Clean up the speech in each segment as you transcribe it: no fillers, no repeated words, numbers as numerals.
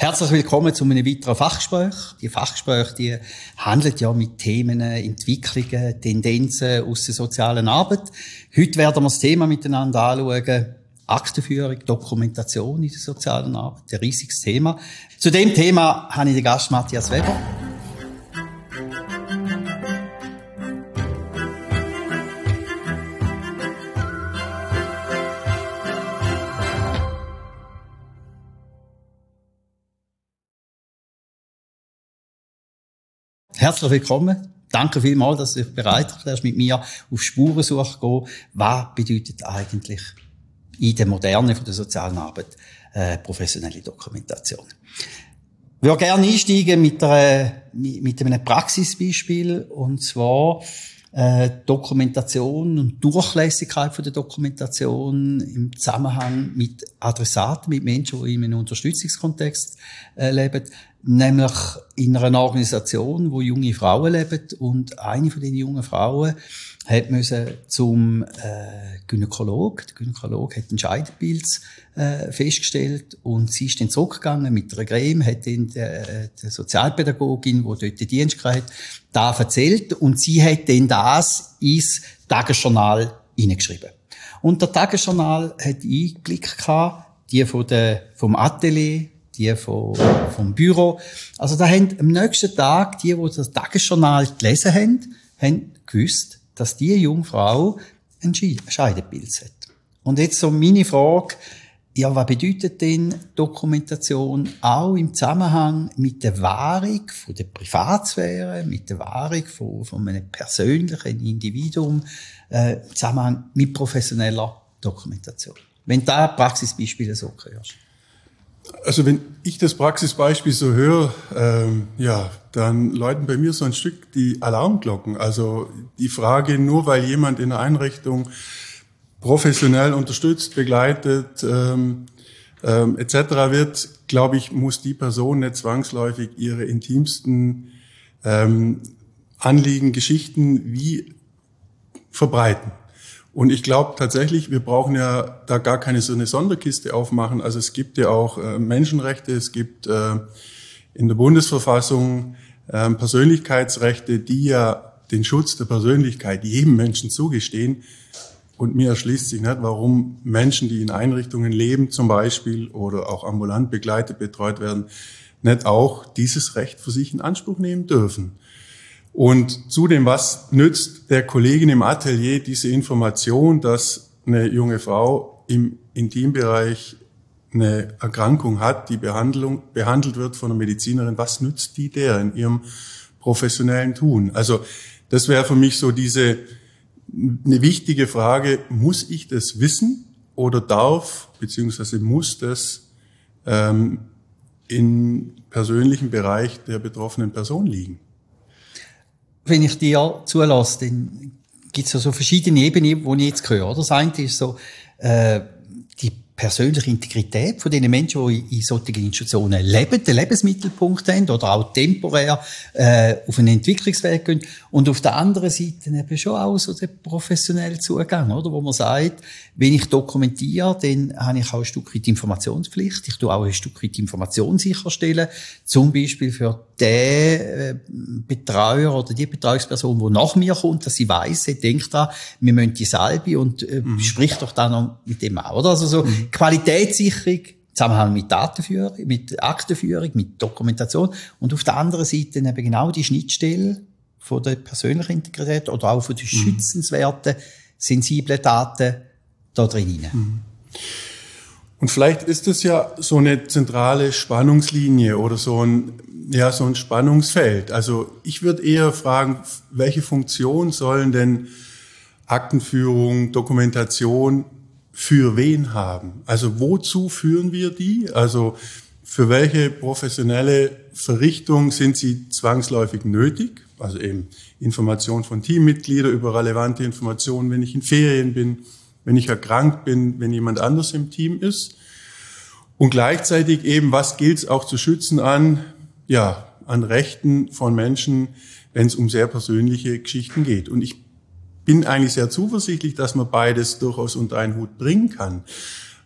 Herzlich willkommen zu einem weiteren Fachgespräch. Die Fachgespräche, die handeln ja mit Themen, Entwicklungen, Tendenzen aus der sozialen Arbeit. Heute werden wir das Thema miteinander anschauen. Aktenführung, Dokumentation in der sozialen Arbeit, ein riesiges Thema. Zu dem Thema habe ich den Gast Matthias Weber. Herzlich willkommen. Danke vielmals, dass du dich bereit erklärst, mit mir auf Spurensuche zu gehen. Was bedeutet eigentlich in der Moderne von der sozialen Arbeit professionelle Dokumentation? Ich würde gerne einsteigen mit einem Praxisbeispiel, und zwar Dokumentation und Durchlässigkeit von der Dokumentation im Zusammenhang mit Adressaten, mit Menschen, die in einem Unterstützungskontext leben. Nämlich in einer Organisation, wo junge Frauen leben, und eine von den jungen Frauen musste zum Gynäkolog. Der Gynäkolog hat ein Scheidepilz festgestellt, und sie ist dann zurückgegangen mit einer Creme, hat dann der Sozialpädagogin, die dort den Dienst hatte, da erzählt, und sie hat dann das ins Tagesjournal hineingeschrieben. Und der Tagesjournal hat Einblick gehabt, die vom Atelier, die vom Büro. Also da haben am nächsten Tag die das Tagesjournal gelesen haben gewusst, dass die junge Frau einen Scheidepilz hat. Und jetzt so meine Frage, ja, was bedeutet denn Dokumentation auch im Zusammenhang mit der Wahrung von der Privatsphäre, mit der Wahrung von einem persönlichen Individuum, im Zusammenhang mit professioneller Dokumentation? Wenn du da Praxisbeispiele so hörst. Also wenn ich das Praxisbeispiel so höre, dann läuten bei mir so ein Stück die Alarmglocken. Also die Frage, nur weil jemand in einer Einrichtung professionell unterstützt, begleitet etc. wird, glaube ich, muss die Person nicht zwangsläufig ihre intimsten Anliegen, Geschichten wie verbreiten. Und ich glaube tatsächlich, wir brauchen ja da gar keine so eine Sonderkiste aufmachen. Also es gibt ja auch Menschenrechte, es gibt in der Bundesverfassung Persönlichkeitsrechte, die ja den Schutz der Persönlichkeit jedem Menschen zugestehen. Und mir erschließt sich nicht, warum Menschen, die in Einrichtungen leben zum Beispiel oder auch ambulant begleitet, betreut werden, nicht auch dieses Recht für sich in Anspruch nehmen dürfen. Und zudem, was nützt der Kollegin im Atelier diese Information, dass eine junge Frau im Intimbereich eine Erkrankung hat, die behandelt wird von einer Medizinerin? Was nützt die der in ihrem professionellen Tun? Also das wäre für mich so eine wichtige Frage: Muss ich das wissen oder darf bzw. muss das im persönlichen Bereich der betroffenen Person liegen? Wenn ich dir zulasse, dann gibt es so verschiedene Ebenen, die ich jetzt höre. Das eine ist so die persönliche Integrität von den Menschen, die in solchen Institutionen leben, den Lebensmittelpunkt haben oder auch temporär auf einen Entwicklungsweg gehen. Und auf der anderen Seite eben schon auch so der professionelle Zugang, oder? Wo man sagt, wenn ich dokumentiere, dann habe ich auch ein Stück weit Informationspflicht. Ich tue auch ein Stück weit Information sicherstellen. Zum Beispiel für den Betreuer oder die Betreuungsperson, die nach mir kommt, dass sie weiss, sie denkt da, wir müssen die Salbe und spricht doch dann noch mit dem auch, oder? Also so Qualitätssicherung, Zusammenhang mit Datenführung, mit Aktenführung, mit Dokumentation, und auf der anderen Seite eben genau die Schnittstelle von der persönlichen Integrität oder auch von den schützenswerten, sensiblen Daten da drin. Und vielleicht ist es ja so eine zentrale Spannungslinie oder so ein Spannungsfeld. Also ich würde eher fragen, welche Funktion sollen denn Aktenführung, Dokumentation für wen haben? Also wozu führen wir die? Also für welche professionelle Verrichtung sind sie zwangsläufig nötig? Also eben Information von Teammitgliedern über relevante Informationen, wenn ich in Ferien bin, wenn ich erkrankt bin, wenn jemand anders im Team ist. Und gleichzeitig eben, was gilt es auch zu schützen an Rechten von Menschen, wenn es um sehr persönliche Geschichten geht. Und ich bin eigentlich sehr zuversichtlich, dass man beides durchaus unter einen Hut bringen kann.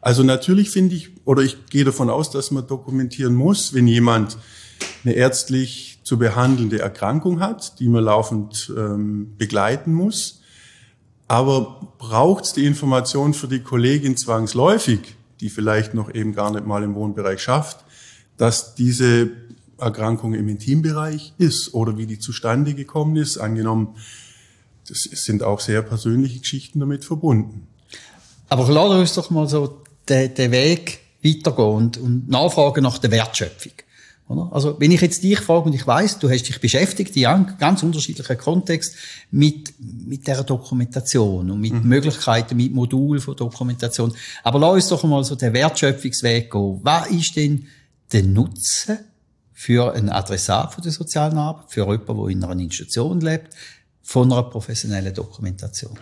Also natürlich finde ich, oder ich gehe davon aus, dass man dokumentieren muss, wenn jemand eine ärztlich zu behandelnde Erkrankung hat, die man laufend begleiten muss. Aber braucht es die Information für die Kollegin zwangsläufig, die vielleicht noch eben gar nicht mal im Wohnbereich schafft, dass diese Erkrankung im Intimbereich ist oder wie die zustande gekommen ist? Angenommen, das sind auch sehr persönliche Geschichten damit verbunden. Aber lass uns doch mal so den Weg weitergehen und nachfragen nach der Wertschöpfung. Oder? Also, wenn ich jetzt dich frage und ich weiss, du hast dich beschäftigt in ganz unterschiedlichen Kontext mit dieser Dokumentation und mit Möglichkeiten, mit Modulen von Dokumentation. Aber lass uns doch mal so den Wertschöpfungsweg gehen. Was ist denn der Nutzen für einen Adressat von der sozialen Arbeit, für jemanden, der in einer Institution lebt, von einer professionellen Dokumentation?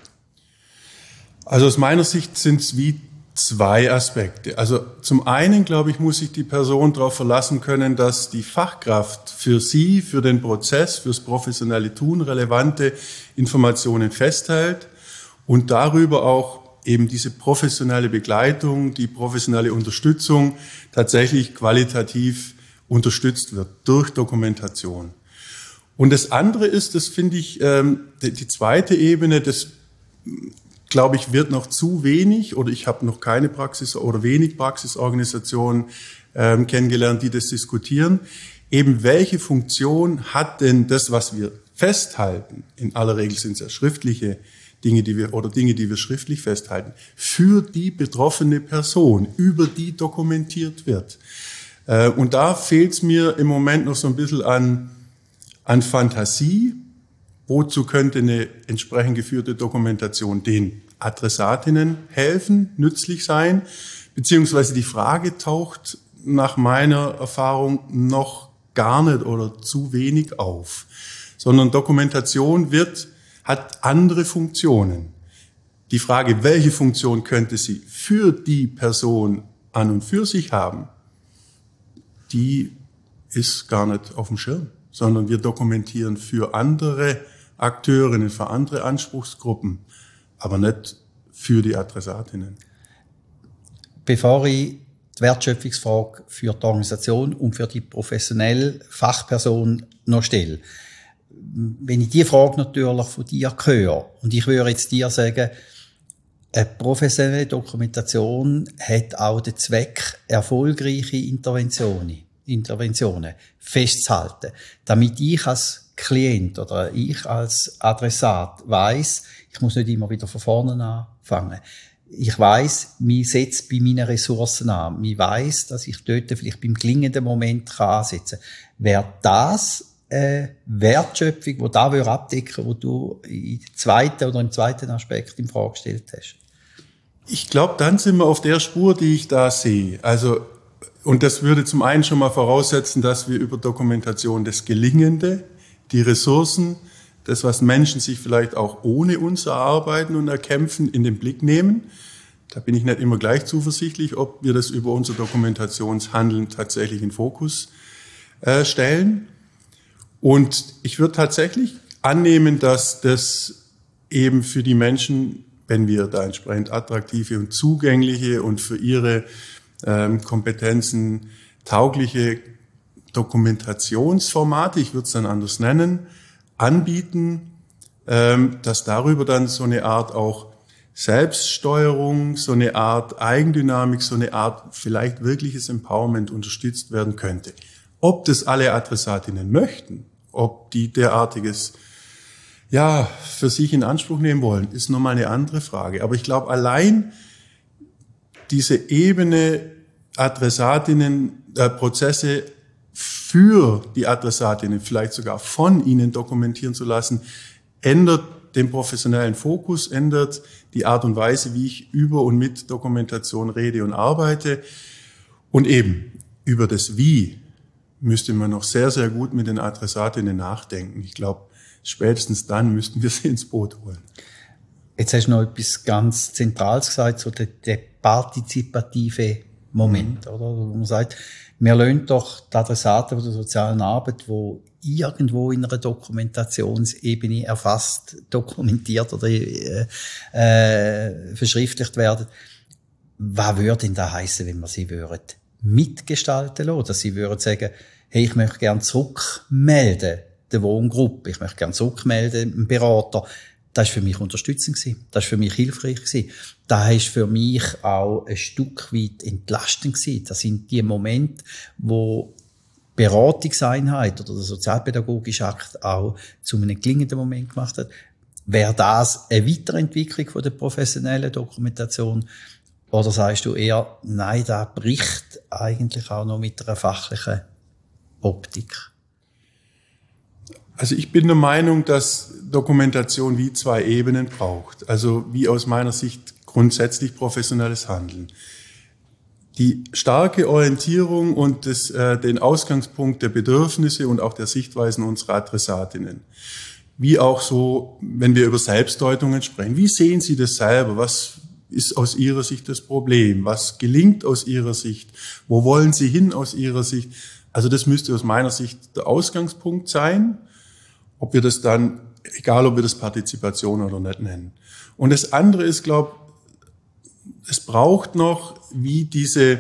Also aus meiner Sicht sind es wie zwei Aspekte. Also zum einen, glaube ich, muss sich die Person darauf verlassen können, dass die Fachkraft für sie, für den Prozess, fürs professionelle Tun relevante Informationen festhält und darüber auch eben diese professionelle Begleitung, die professionelle Unterstützung tatsächlich qualitativ unterstützt wird durch Dokumentation. Und das andere ist, das finde ich, die zweite Ebene, das glaube ich, wird noch zu wenig, oder ich habe noch keine Praxis oder wenig Praxisorganisationen kennengelernt, die das diskutieren. Eben welche Funktion hat denn das, was wir festhalten? In aller Regel sind es ja schriftliche Dinge, die wir schriftlich festhalten, für die betroffene Person, über die dokumentiert wird. Und da fehlt es mir im Moment noch so ein bisschen an Fantasie. Wozu könnte eine entsprechend geführte Dokumentation den Adressatinnen helfen, nützlich sein? Beziehungsweise die Frage taucht nach meiner Erfahrung noch gar nicht oder zu wenig auf. Sondern Dokumentation hat andere Funktionen. Die Frage, welche Funktion könnte sie für die Person an und für sich haben, die ist gar nicht auf dem Schirm, sondern wir dokumentieren für andere Akteurinnen, für andere Anspruchsgruppen, aber nicht für die Adressatinnen. Bevor ich die Wertschöpfungsfrage für die Organisation und für die professionelle Fachperson noch stelle, wenn ich die Frage natürlich von dir höre, und ich würde jetzt dir sagen, eine professionelle Dokumentation hat auch den Zweck, erfolgreiche Interventionen festzuhalten, damit ich als Klient oder ich als Adressat weiss, ich muss nicht immer wieder von vorne anfangen. Ich weiss, mir setzt bei meinen Ressourcen an. Mir weiss, dass ich dort vielleicht beim klingenden Moment ansetzen kann. Wäre das Wertschöpfung, die da abdecken würde, wo du im zweiten Aspekt in Frage gestellt hast? Ich glaube, dann sind wir auf der Spur, die ich da sehe. Also, und das würde zum einen schon mal voraussetzen, dass wir über Dokumentation das Gelingende, die Ressourcen, das, was Menschen sich vielleicht auch ohne uns erarbeiten und erkämpfen, in den Blick nehmen. Da bin ich nicht immer gleich zuversichtlich, ob wir das über unser Dokumentationshandeln tatsächlich in Fokus stellen. Und ich würde tatsächlich annehmen, dass das eben für die Menschen, wenn wir da entsprechend attraktive und zugängliche und für ihre Kompetenzen taugliche Dokumentationsformate, ich würde es dann anders nennen, anbieten, dass darüber dann so eine Art auch Selbststeuerung, so eine Art Eigendynamik, so eine Art vielleicht wirkliches Empowerment unterstützt werden könnte. Ob das alle Adressatinnen möchten, ob die derartiges für sich in Anspruch nehmen wollen, ist nochmal eine andere Frage. Aber ich glaube, allein diese Ebene Adressatinnen, Prozesse für die Adressatinnen, vielleicht sogar von ihnen dokumentieren zu lassen, ändert den professionellen Fokus, ändert die Art und Weise, wie ich über und mit Dokumentation rede und arbeite. Und eben über das Wie müsste man noch sehr, sehr gut mit den Adressatinnen nachdenken. Ich glaube, spätestens dann müssten wir sie ins Boot holen. Jetzt hast du noch etwas ganz Zentrales gesagt, so der partizipative Moment, oder? Wo man sagt, wir lassen doch die Adressaten der sozialen Arbeit, die irgendwo in einer Dokumentationsebene erfasst, dokumentiert oder verschriftlicht werden, was würde denn das heissen, wenn wir sie würden mitgestalten lassen? Dass sie würden sagen, hey, ich möchte gerne zurückmelden, der Wohngruppe. Ich möchte gerne zurückmelden, dem Berater. Das war für mich unterstützend gewesen. Das war für mich hilfreich gewesen. Das war für mich auch ein Stück weit entlastend gewesen. Das sind die Momente, wo Beratungseinheit oder der sozialpädagogische Akt auch zu einem gelingenden Moment gemacht hat. Wäre das eine Weiterentwicklung von der professionellen Dokumentation? Oder sagst du eher, nein, da bricht eigentlich auch noch mit einer fachlichen Optik? Also ich bin der Meinung, dass Dokumentation wie zwei Ebenen braucht. Also wie aus meiner Sicht grundsätzlich professionelles Handeln. Die starke Orientierung und den Ausgangspunkt der Bedürfnisse und auch der Sichtweisen unserer Adressatinnen. Wie auch so, wenn wir über Selbstdeutungen sprechen. Wie sehen Sie das selber? Was ist aus Ihrer Sicht das Problem? Was gelingt aus Ihrer Sicht? Wo wollen Sie hin aus Ihrer Sicht? Also das müsste aus meiner Sicht der Ausgangspunkt sein. Ob wir das dann, egal ob wir das Partizipation oder nicht nennen. Und das andere ist, glaube ich, es braucht noch wie diese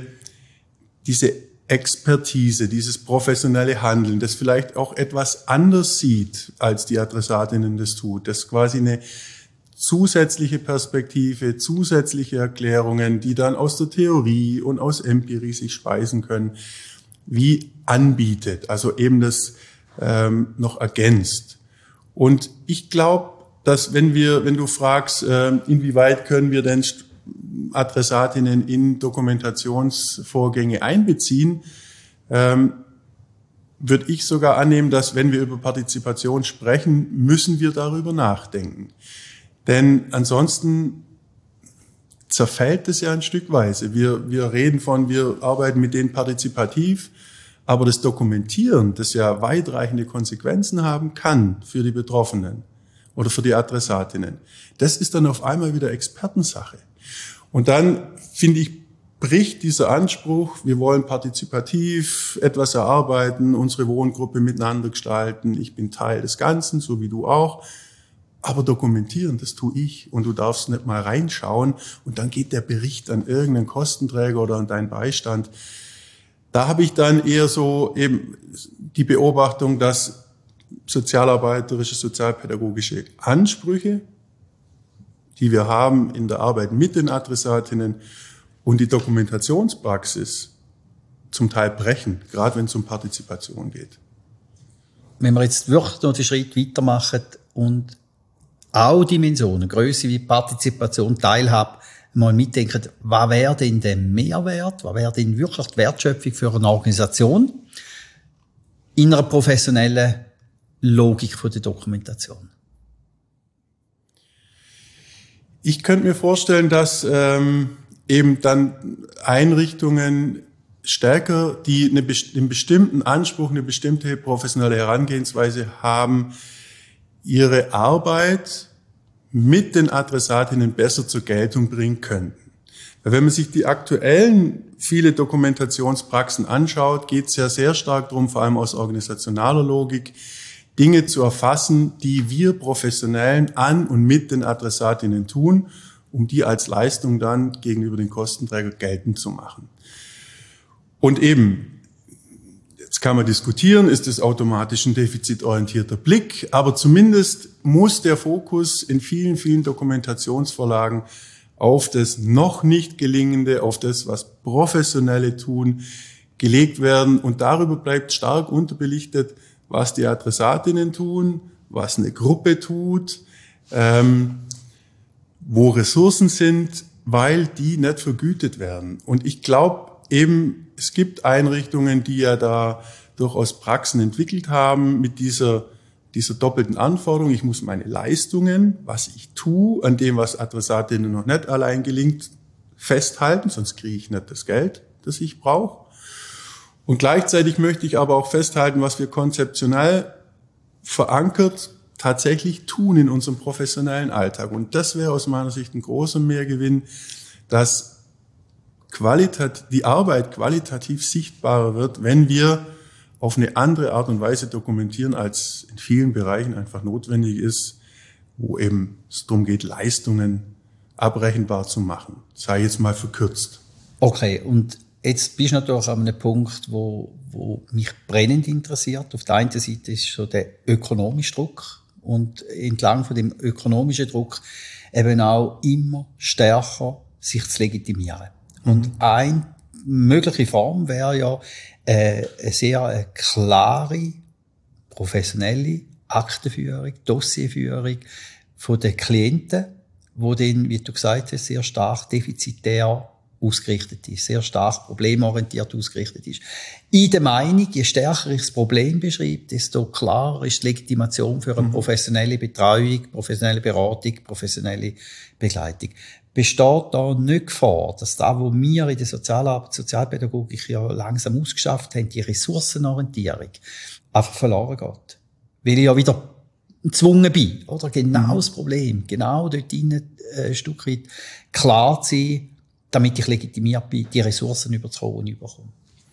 Expertise, dieses professionelle Handeln, das vielleicht auch etwas anders sieht, als die Adressatinnen das tut. Das quasi eine zusätzliche Perspektive, zusätzliche Erklärungen, die dann aus der Theorie und aus Empirie sich speisen können, wie anbietet, also eben das noch ergänzt. Und ich glaube, dass wenn du fragst, inwieweit können wir denn Adressatinnen in Dokumentationsvorgänge einbeziehen, würde ich sogar annehmen, dass wenn wir über Partizipation sprechen, müssen wir darüber nachdenken. Denn ansonsten zerfällt es ja ein Stückweise. Wir reden von, wir arbeiten mit denen partizipativ, aber das Dokumentieren, das ja weitreichende Konsequenzen haben kann für die Betroffenen oder für die Adressatinnen, das ist dann auf einmal wieder Expertensache. Und dann, finde ich, bricht dieser Anspruch, wir wollen partizipativ etwas erarbeiten, unsere Wohngruppe miteinander gestalten, ich bin Teil des Ganzen, so wie du auch, aber dokumentieren, das tue ich und du darfst nicht mal reinschauen und dann geht der Bericht an irgendeinen Kostenträger oder an deinen Beistand. Da habe ich dann eher so eben die Beobachtung, dass sozialarbeiterische, sozialpädagogische Ansprüche, die wir haben in der Arbeit mit den Adressatinnen und die Dokumentationspraxis zum Teil brechen, gerade wenn es um Partizipation geht. Wenn wir jetzt wirklich noch den Schritt weitermachen und auch Dimensionen, Größe wie Partizipation, Teilhabe, mal mitdenken, was wäre denn der Mehrwert, was wäre denn wirklich die Wertschöpfung für eine Organisation in einer professionellen Logik von der Dokumentation? Ich könnte mir vorstellen, dass eben dann Einrichtungen stärker, die einen bestimmten Anspruch, eine bestimmte professionelle Herangehensweise haben, ihre Arbeit mit den Adressatinnen besser zur Geltung bringen könnten. Weil wenn man sich die aktuellen viele Dokumentationspraxen anschaut, geht es ja sehr stark darum, vor allem aus organisationaler Logik, Dinge zu erfassen, die wir Professionellen an und mit den Adressatinnen tun, um die als Leistung dann gegenüber den Kostenträger geltend zu machen. Und eben, jetzt kann man diskutieren, ist es automatisch ein defizitorientierter Blick, aber zumindest muss der Fokus in vielen, vielen Dokumentationsvorlagen auf das noch nicht Gelingende, auf das, was Professionelle tun, gelegt werden. Und darüber bleibt stark unterbelichtet, was die Adressatinnen tun, was eine Gruppe tut, wo Ressourcen sind, weil die nicht vergütet werden. Und ich glaube eben, es gibt Einrichtungen, die ja da durchaus Praxen entwickelt haben mit dieser doppelten Anforderung. Ich muss meine Leistungen, was ich tue, an dem, was Adressatinnen noch nicht allein gelingt, festhalten, sonst kriege ich nicht das Geld, das ich brauche. Und gleichzeitig möchte ich aber auch festhalten, was wir konzeptionell verankert tatsächlich tun in unserem professionellen Alltag. Und das wäre aus meiner Sicht ein großer Mehrgewinn, dass die Arbeit qualitativ sichtbarer wird, wenn wir auf eine andere Art und Weise dokumentieren, als in vielen Bereichen einfach notwendig ist, wo eben es darum geht, Leistungen abrechenbar zu machen. Sei jetzt mal verkürzt. Okay, und jetzt bist du natürlich an einem Punkt, wo mich brennend interessiert. Auf der einen Seite ist so der ökonomische Druck und entlang von dem ökonomischen Druck eben auch immer stärker sich zu legitimieren. Und eine mögliche Form wäre ja eine sehr klare, professionelle Aktenführung, Dossierführung von den Klienten, wo dann, wie du gesagt hast, sehr stark defizitär ausgerichtet ist, sehr stark problemorientiert ausgerichtet ist. In der Meinung, je stärker ich das Problem beschreibe, desto klarer ist die Legitimation für eine professionelle Betreuung, professionelle Beratung, professionelle Begleitung. Besteht da nicht Gefahr, dass da, wo wir in der Sozialarbeit, Sozialpädagogik ja langsam ausgeschafft haben, die Ressourcenorientierung einfach verloren geht? Weil ich ja wieder gezwungen bin, oder? Genau das Problem, genau dort hinein ein Stück weit klar zu sein, damit ich legitimiert bin, die Ressourcen überzuholen und überkommen.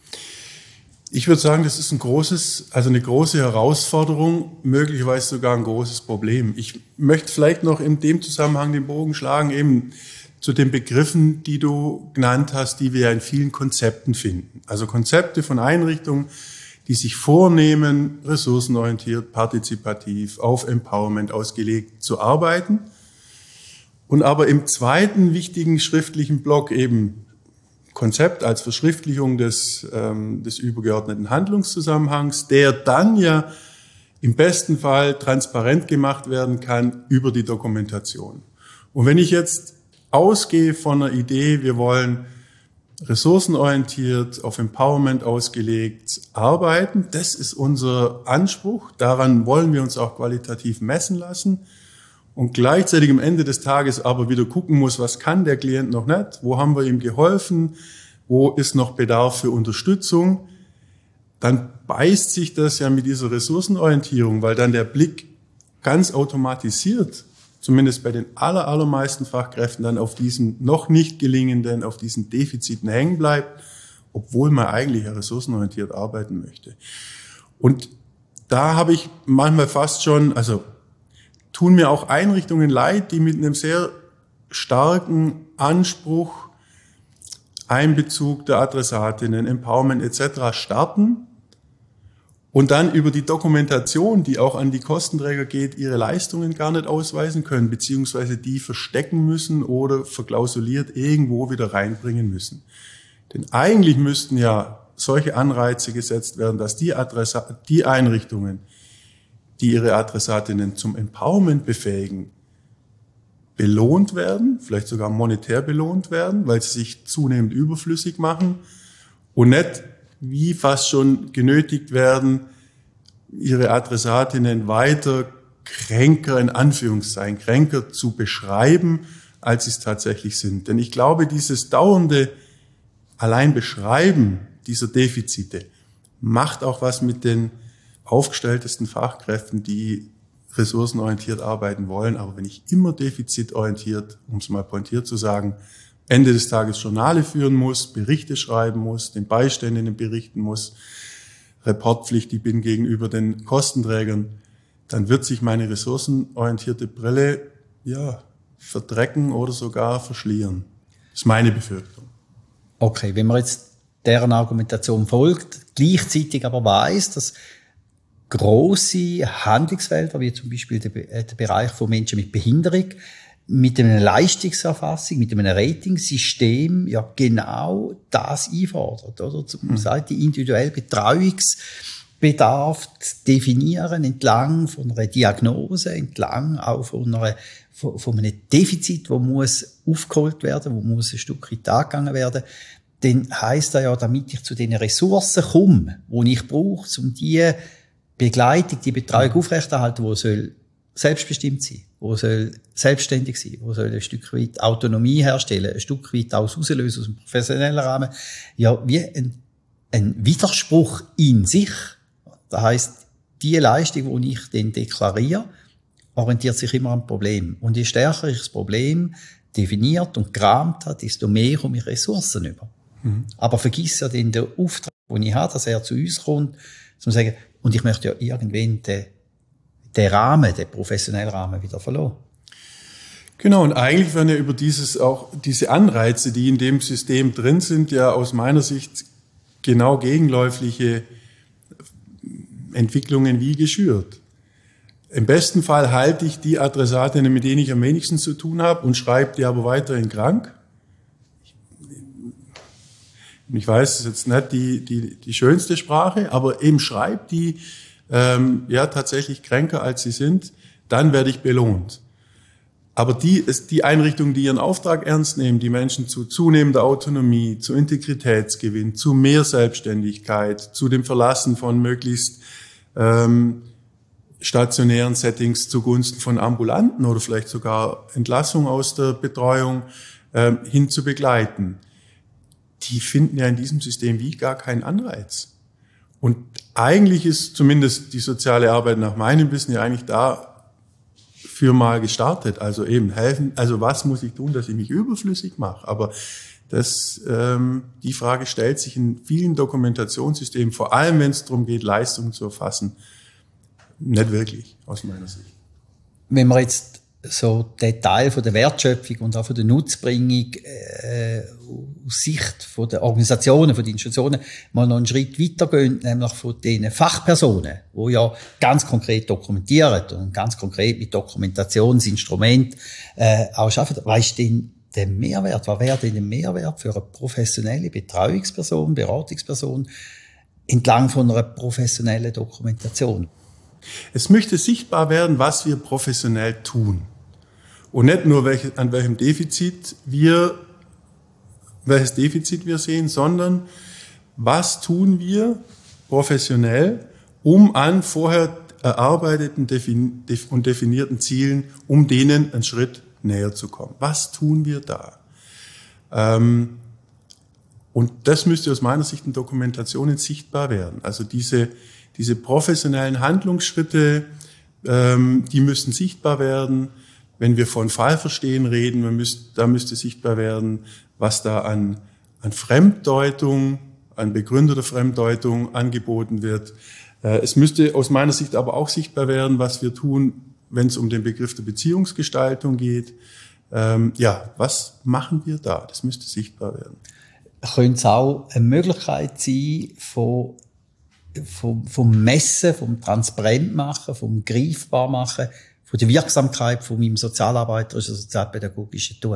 Ich würde sagen, das ist eine große Herausforderung, möglicherweise sogar ein großes Problem. Ich möchte vielleicht noch in dem Zusammenhang den Bogen schlagen, eben zu den Begriffen, die du genannt hast, die wir ja in vielen Konzepten finden. Also Konzepte von Einrichtungen, die sich vornehmen, ressourcenorientiert, partizipativ, auf Empowerment ausgelegt zu arbeiten. Und aber im zweiten wichtigen schriftlichen Block eben Konzept als Verschriftlichung des übergeordneten Handlungszusammenhangs, der dann ja im besten Fall transparent gemacht werden kann über die Dokumentation. Und wenn ich jetzt ausgehe von einer Idee, wir wollen ressourcenorientiert, auf Empowerment ausgelegt arbeiten, das ist unser Anspruch, daran wollen wir uns auch qualitativ messen lassen. Und gleichzeitig am Ende des Tages aber wieder gucken muss, was kann der Klient noch nicht, wo haben wir ihm geholfen, wo ist noch Bedarf für Unterstützung, dann beißt sich das ja mit dieser Ressourcenorientierung, weil dann der Blick ganz automatisiert, zumindest bei den allermeisten Fachkräften, dann auf diesen noch nicht gelingenden, auf diesen Defiziten hängen bleibt, obwohl man eigentlich ja ressourcenorientiert arbeiten möchte. Und da habe ich manchmal fast schon, tun mir auch Einrichtungen leid, die mit einem sehr starken Anspruch, Einbezug der Adressatinnen, Empowerment etc. starten und dann über die Dokumentation, die auch an die Kostenträger geht, ihre Leistungen gar nicht ausweisen können, beziehungsweise die verstecken müssen oder verklausuliert irgendwo wieder reinbringen müssen. Denn eigentlich müssten ja solche Anreize gesetzt werden, dass die Einrichtungen, die ihre Adressatinnen zum Empowerment befähigen, belohnt werden, vielleicht sogar monetär belohnt werden, weil sie sich zunehmend überflüssig machen und nicht wie fast schon genötigt werden, ihre Adressatinnen weiter kränker, in Anführungszeichen, kränker zu beschreiben, als sie es tatsächlich sind. Denn ich glaube, dieses dauernde Alleinbeschreiben dieser Defizite macht auch was mit den aufgestelltesten Fachkräften, die ressourcenorientiert arbeiten wollen. Aber wenn ich immer defizitorientiert, um es mal pointiert zu sagen, Ende des Tages Journale führen muss, Berichte schreiben muss, den Beiständinnen berichten muss, reportpflichtig bin gegenüber den Kostenträgern, dann wird sich meine ressourcenorientierte Brille verdrecken oder sogar verschlieren. Das ist meine Befürchtung. Okay, wenn man jetzt deren Argumentation folgt, gleichzeitig aber weiss, dass grosse Handlungsfelder, wie zum Beispiel der Bereich von Menschen mit Behinderung, mit einer Leistungserfassung, mit einem Ratingsystem ja genau das einfordert, oder? Zum sagt, die individuelle Betreuungsbedarf zu definieren entlang von einer Diagnose, entlang auch von einem Defizit, wo muss aufgeholt werden, wo muss ein Stück weit angegangen werden. Dann heisst das ja, damit ich zu den Ressourcen komme, die ich brauche, um die Begleitung, die Betreuung aufrechterhalten, wo soll selbstbestimmt sein, wo soll selbstständig sein, wo soll ein Stück weit Autonomie herstellen, ein Stück weit aus rauslösen aus dem professionellen Rahmen. Ja, wie ein Widerspruch in sich. Das heisst, die Leistung, die ich dann deklariere, orientiert sich immer am Problem. Und je stärker ich das Problem definiert und gerahmt habe, desto mehr komme ich Ressourcen über. Aber vergiss ja den Auftrag, den ich habe, dass er zu uns kommt, zu sagen, und ich möchte ja irgendwann den Rahmen, den professionellen Rahmen wieder verloren. Genau, und eigentlich werden ja über diese Anreize, die in dem System drin sind, ja aus meiner Sicht genau gegenläufige Entwicklungen wie geschürt. Im besten Fall halte ich die Adressatinnen, mit denen ich am wenigsten zu tun habe, und schreibe die aber weiterhin krank. Ich weiß, das ist jetzt nicht die schönste Sprache, aber eben schreibe die tatsächlich kränker, als sie sind, dann werde ich belohnt. Aber die Einrichtungen, die ihren Auftrag ernst nehmen, die Menschen zu zunehmender Autonomie, zu Integritätsgewinn, zu mehr Selbstständigkeit, zu dem Verlassen von möglichst stationären Settings zugunsten von ambulanten oder vielleicht sogar Entlassung aus der Betreuung hin zu begleiten, die finden ja in diesem System wie gar keinen Anreiz. Und eigentlich ist zumindest die soziale Arbeit nach meinem Wissen ja eigentlich dafür mal gestartet. Also eben helfen, also was muss ich tun, dass ich mich überflüssig mache? Aber die Frage stellt sich in vielen Dokumentationssystemen, vor allem wenn es darum geht, Leistungen zu erfassen, nicht wirklich, aus meiner Sicht. Wenn wir jetzt so den Teil von der Wertschöpfung und auch von der Nutzbringung aus Sicht von der Organisationen, von den Institutionen mal noch einen Schritt weitergehen, nämlich von den Fachpersonen, die ja ganz konkret dokumentieren und ganz konkret mit Dokumentationsinstrumenten auch arbeiten. Was ist denn der Mehrwert? Was wäre denn der Mehrwert für eine professionelle Betreuungsperson, Beratungsperson entlang von einer professionellen Dokumentation? Es möchte sichtbar werden, was wir professionell tun. Und nicht nur an welches Defizit wir sehen, sondern was tun wir professionell, um an vorher erarbeiteten und definierten Zielen, um denen einen Schritt näher zu kommen. Was tun wir da? Und das müsste aus meiner Sicht in Dokumentationen sichtbar werden. Also diese professionellen Handlungsschritte, die müssten sichtbar werden. Wenn wir von Fallverstehen reden, da müsste sichtbar werden, was da an Fremddeutung, an begründeter Fremddeutung angeboten wird. Es müsste aus meiner Sicht aber auch sichtbar werden, was wir tun, wenn es um den Begriff der Beziehungsgestaltung geht. Was machen wir da? Das müsste sichtbar werden. Könnte es auch eine Möglichkeit sein, vom Messen, vom Transparentmachen, vom Greifbarmachen, von der Wirksamkeit von meinem sozialarbeiterischen, sozialpädagogischen Tun?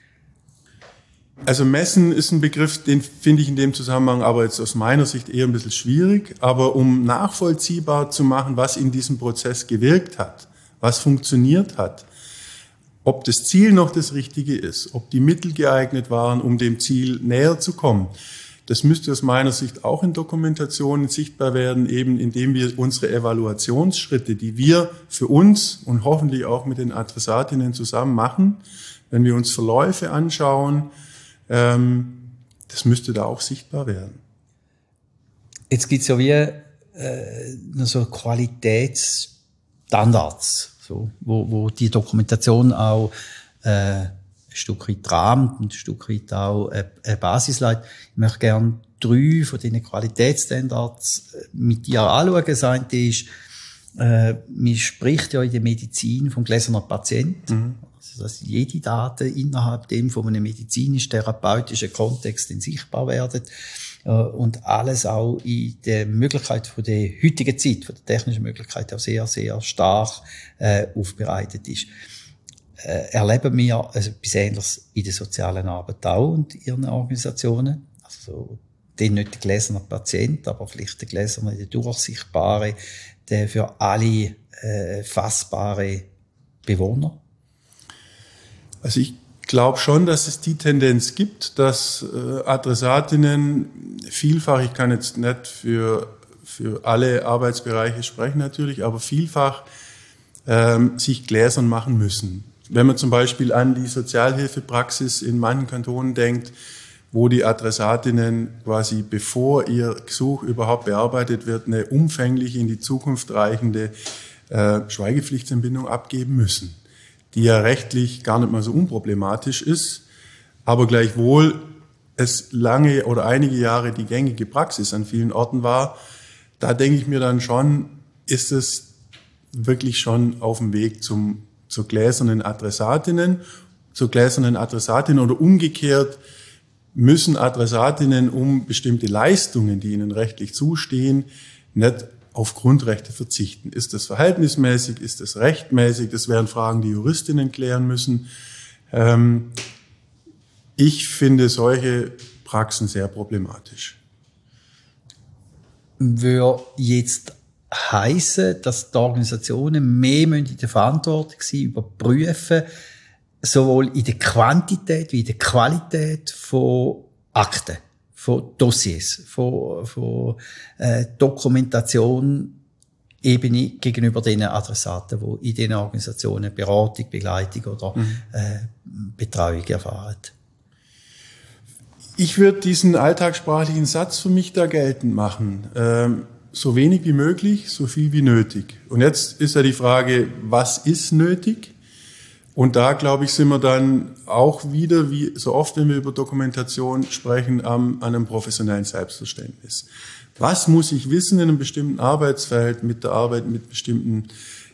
Also Messen ist ein Begriff, den finde ich in dem Zusammenhang aber jetzt aus meiner Sicht eher ein bisschen schwierig. Aber um nachvollziehbar zu machen, was in diesem Prozess gewirkt hat, was funktioniert hat, ob das Ziel noch das Richtige ist, ob die Mittel geeignet waren, um dem Ziel näher zu kommen, das müsste aus meiner Sicht auch in Dokumentationen sichtbar werden, eben indem wir unsere Evaluationsschritte, die wir für uns und hoffentlich auch mit den Adressatinnen zusammen machen, wenn wir uns Verläufe anschauen, das müsste da auch sichtbar werden. Jetzt gibt's ja wie so Qualitätsstandards, so, wo die Dokumentation auch ein Stück weit rahmt und ein Stück weit auch eine Basis legt. Ich möchte gerne 3 von diesen Qualitätsstandards mit dir anschauen. Das eine ist, man spricht ja in der Medizin vom gläsernen Patient. Also, dass jede Daten innerhalb dem von einem medizinisch-therapeutischen Kontext sichtbar werden. Und alles auch in der Möglichkeit von der heutigen Zeit, von der technischen Möglichkeit auch sehr, sehr stark aufbereitet ist. Erleben wir etwas Ähnliches in der sozialen Arbeit auch und ihren Organisationen. Also, den nicht der gläserne Patient, aber vielleicht der gläserne, der durchsichtbare, der für alle fassbare Bewohner. Also ich glaube schon, dass es die Tendenz gibt, dass Adressatinnen vielfach, ich kann jetzt nicht für alle Arbeitsbereiche sprechen natürlich, aber vielfach sich gläsern machen müssen. Wenn man zum Beispiel an die Sozialhilfepraxis in manchen Kantonen denkt, wo die Adressatinnen quasi, bevor ihr Gesuch überhaupt bearbeitet wird, eine umfänglich in die Zukunft reichende Schweigepflichtentbindung abgeben müssen, die ja rechtlich gar nicht mal so unproblematisch ist, aber gleichwohl es lange oder einige Jahre die gängige Praxis an vielen Orten war. Da denke ich mir dann schon, ist es wirklich schon auf dem Weg zum zu gläsernen Adressatinnen oder umgekehrt müssen Adressatinnen um bestimmte Leistungen, die ihnen rechtlich zustehen, nicht auf Grundrechte verzichten. Ist das verhältnismäßig? Ist das rechtmäßig? Das wären Fragen, die Juristinnen klären müssen. Ich finde solche Praxen sehr problematisch. Würde jetzt heissen, dass die Organisationen mehr in der Verantwortung sein, überprüfen, sowohl in der Quantität wie in der Qualität von Akten, von Dossiers, von Dokumentation Ebene gegenüber den Adressaten, die in diesen Organisationen Beratung, Begleitung oder Betreuung erfahren. Ich würde diesen alltagssprachlichen Satz für mich da geltend machen. So wenig wie möglich, so viel wie nötig. Und jetzt ist ja die Frage, was ist nötig? Und da, glaube ich, sind wir dann auch wieder, wie so oft, wenn wir über Dokumentation sprechen, an einem professionellen Selbstverständnis. Was muss ich wissen in einem bestimmten Arbeitsfeld mit der Arbeit mit bestimmten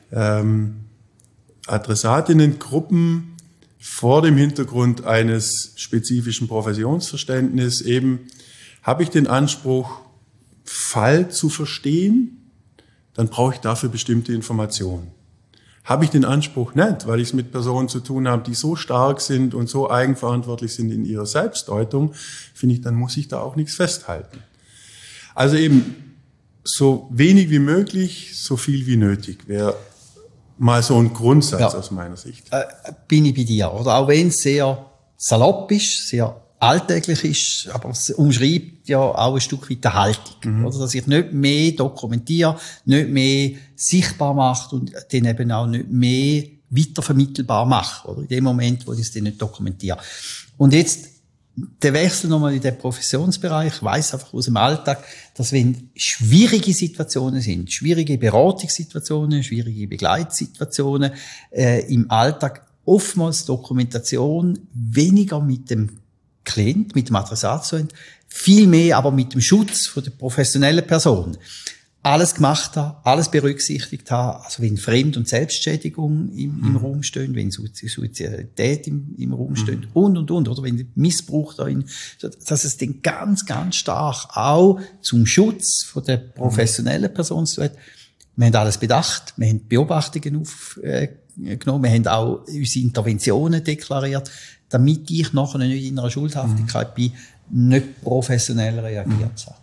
Adressatinnengruppen vor dem Hintergrund eines spezifischen Professionsverständnisses? Eben, habe ich den Anspruch, Fall zu verstehen, dann brauche ich dafür bestimmte Informationen. Habe ich den Anspruch nicht, weil ich es mit Personen zu tun habe, die so stark sind und so eigenverantwortlich sind in ihrer Selbstdeutung, finde ich, dann muss ich da auch nichts festhalten. Also eben so wenig wie möglich, so viel wie nötig wäre mal so ein Grundsatz aus meiner Sicht. Bin ich bei dir, oder? Auch wenn es sehr salopp ist, sehr alltäglich ist, aber es umschreibt ja auch ein Stück weit die Haltung, oder? Dass ich nicht mehr dokumentiere, nicht mehr sichtbar mache und dann eben auch nicht mehr weitervermittelbar mache, oder? In dem Moment, wo ich es dann nicht dokumentiere. Und jetzt, der Wechsel nochmal in den Professionsbereich, ich weiss einfach aus dem Alltag, dass wenn schwierige Situationen sind, schwierige Beratungssituationen, schwierige Begleitsituationen, im Alltag oftmals Dokumentation weniger mit dem Klient, mit dem Adressat zu haben, viel mehr aber mit dem Schutz von der professionellen Person. Alles gemacht haben, alles berücksichtigt haben, also wenn Fremd- und Selbstschädigung im Raum stehen, wenn Suizidalität im Raum stehen und, oder wenn Missbrauch darin, dass es dann ganz, ganz stark auch zum Schutz von der professionellen Person zu tun. Wir haben alles bedacht, wir haben Beobachtungen aufgenommen, wir haben auch unsere Interventionen deklariert, damit ich nachher nicht in einer Schuldhaftigkeit bin, nicht professionell reagiert zu haben.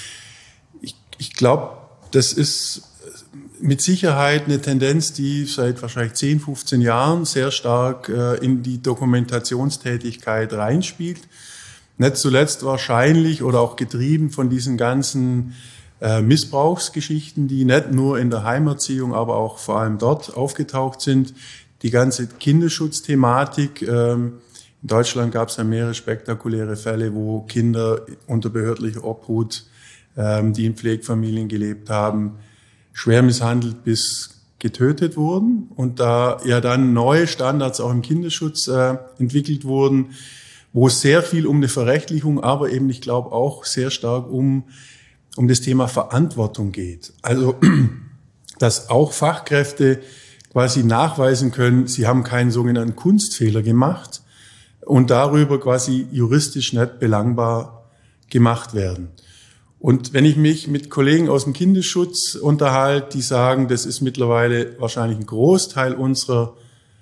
Ich glaube, das ist mit Sicherheit eine Tendenz, die seit wahrscheinlich 10, 15 Jahren sehr stark in die Dokumentationstätigkeit reinspielt. Nicht zuletzt wahrscheinlich oder auch getrieben von diesen ganzen Missbrauchsgeschichten, die nicht nur in der Heimerziehung, aber auch vor allem dort aufgetaucht sind. Die ganze Kinderschutzthematik. In Deutschland gab es ja mehrere spektakuläre Fälle, wo Kinder unter behördlicher Obhut, die in Pflegefamilien gelebt haben, schwer misshandelt bis getötet wurden. Und da ja dann neue Standards auch im Kinderschutz entwickelt wurden, wo es sehr viel um eine Verrechtlichung, aber eben, ich glaube, auch sehr stark um das Thema Verantwortung geht. Also, dass auch Fachkräfte quasi nachweisen können, sie haben keinen sogenannten Kunstfehler gemacht und darüber quasi juristisch nicht belangbar gemacht werden. Und wenn ich mich mit Kollegen aus dem Kinderschutz unterhalte, die sagen, das ist mittlerweile wahrscheinlich ein Großteil unserer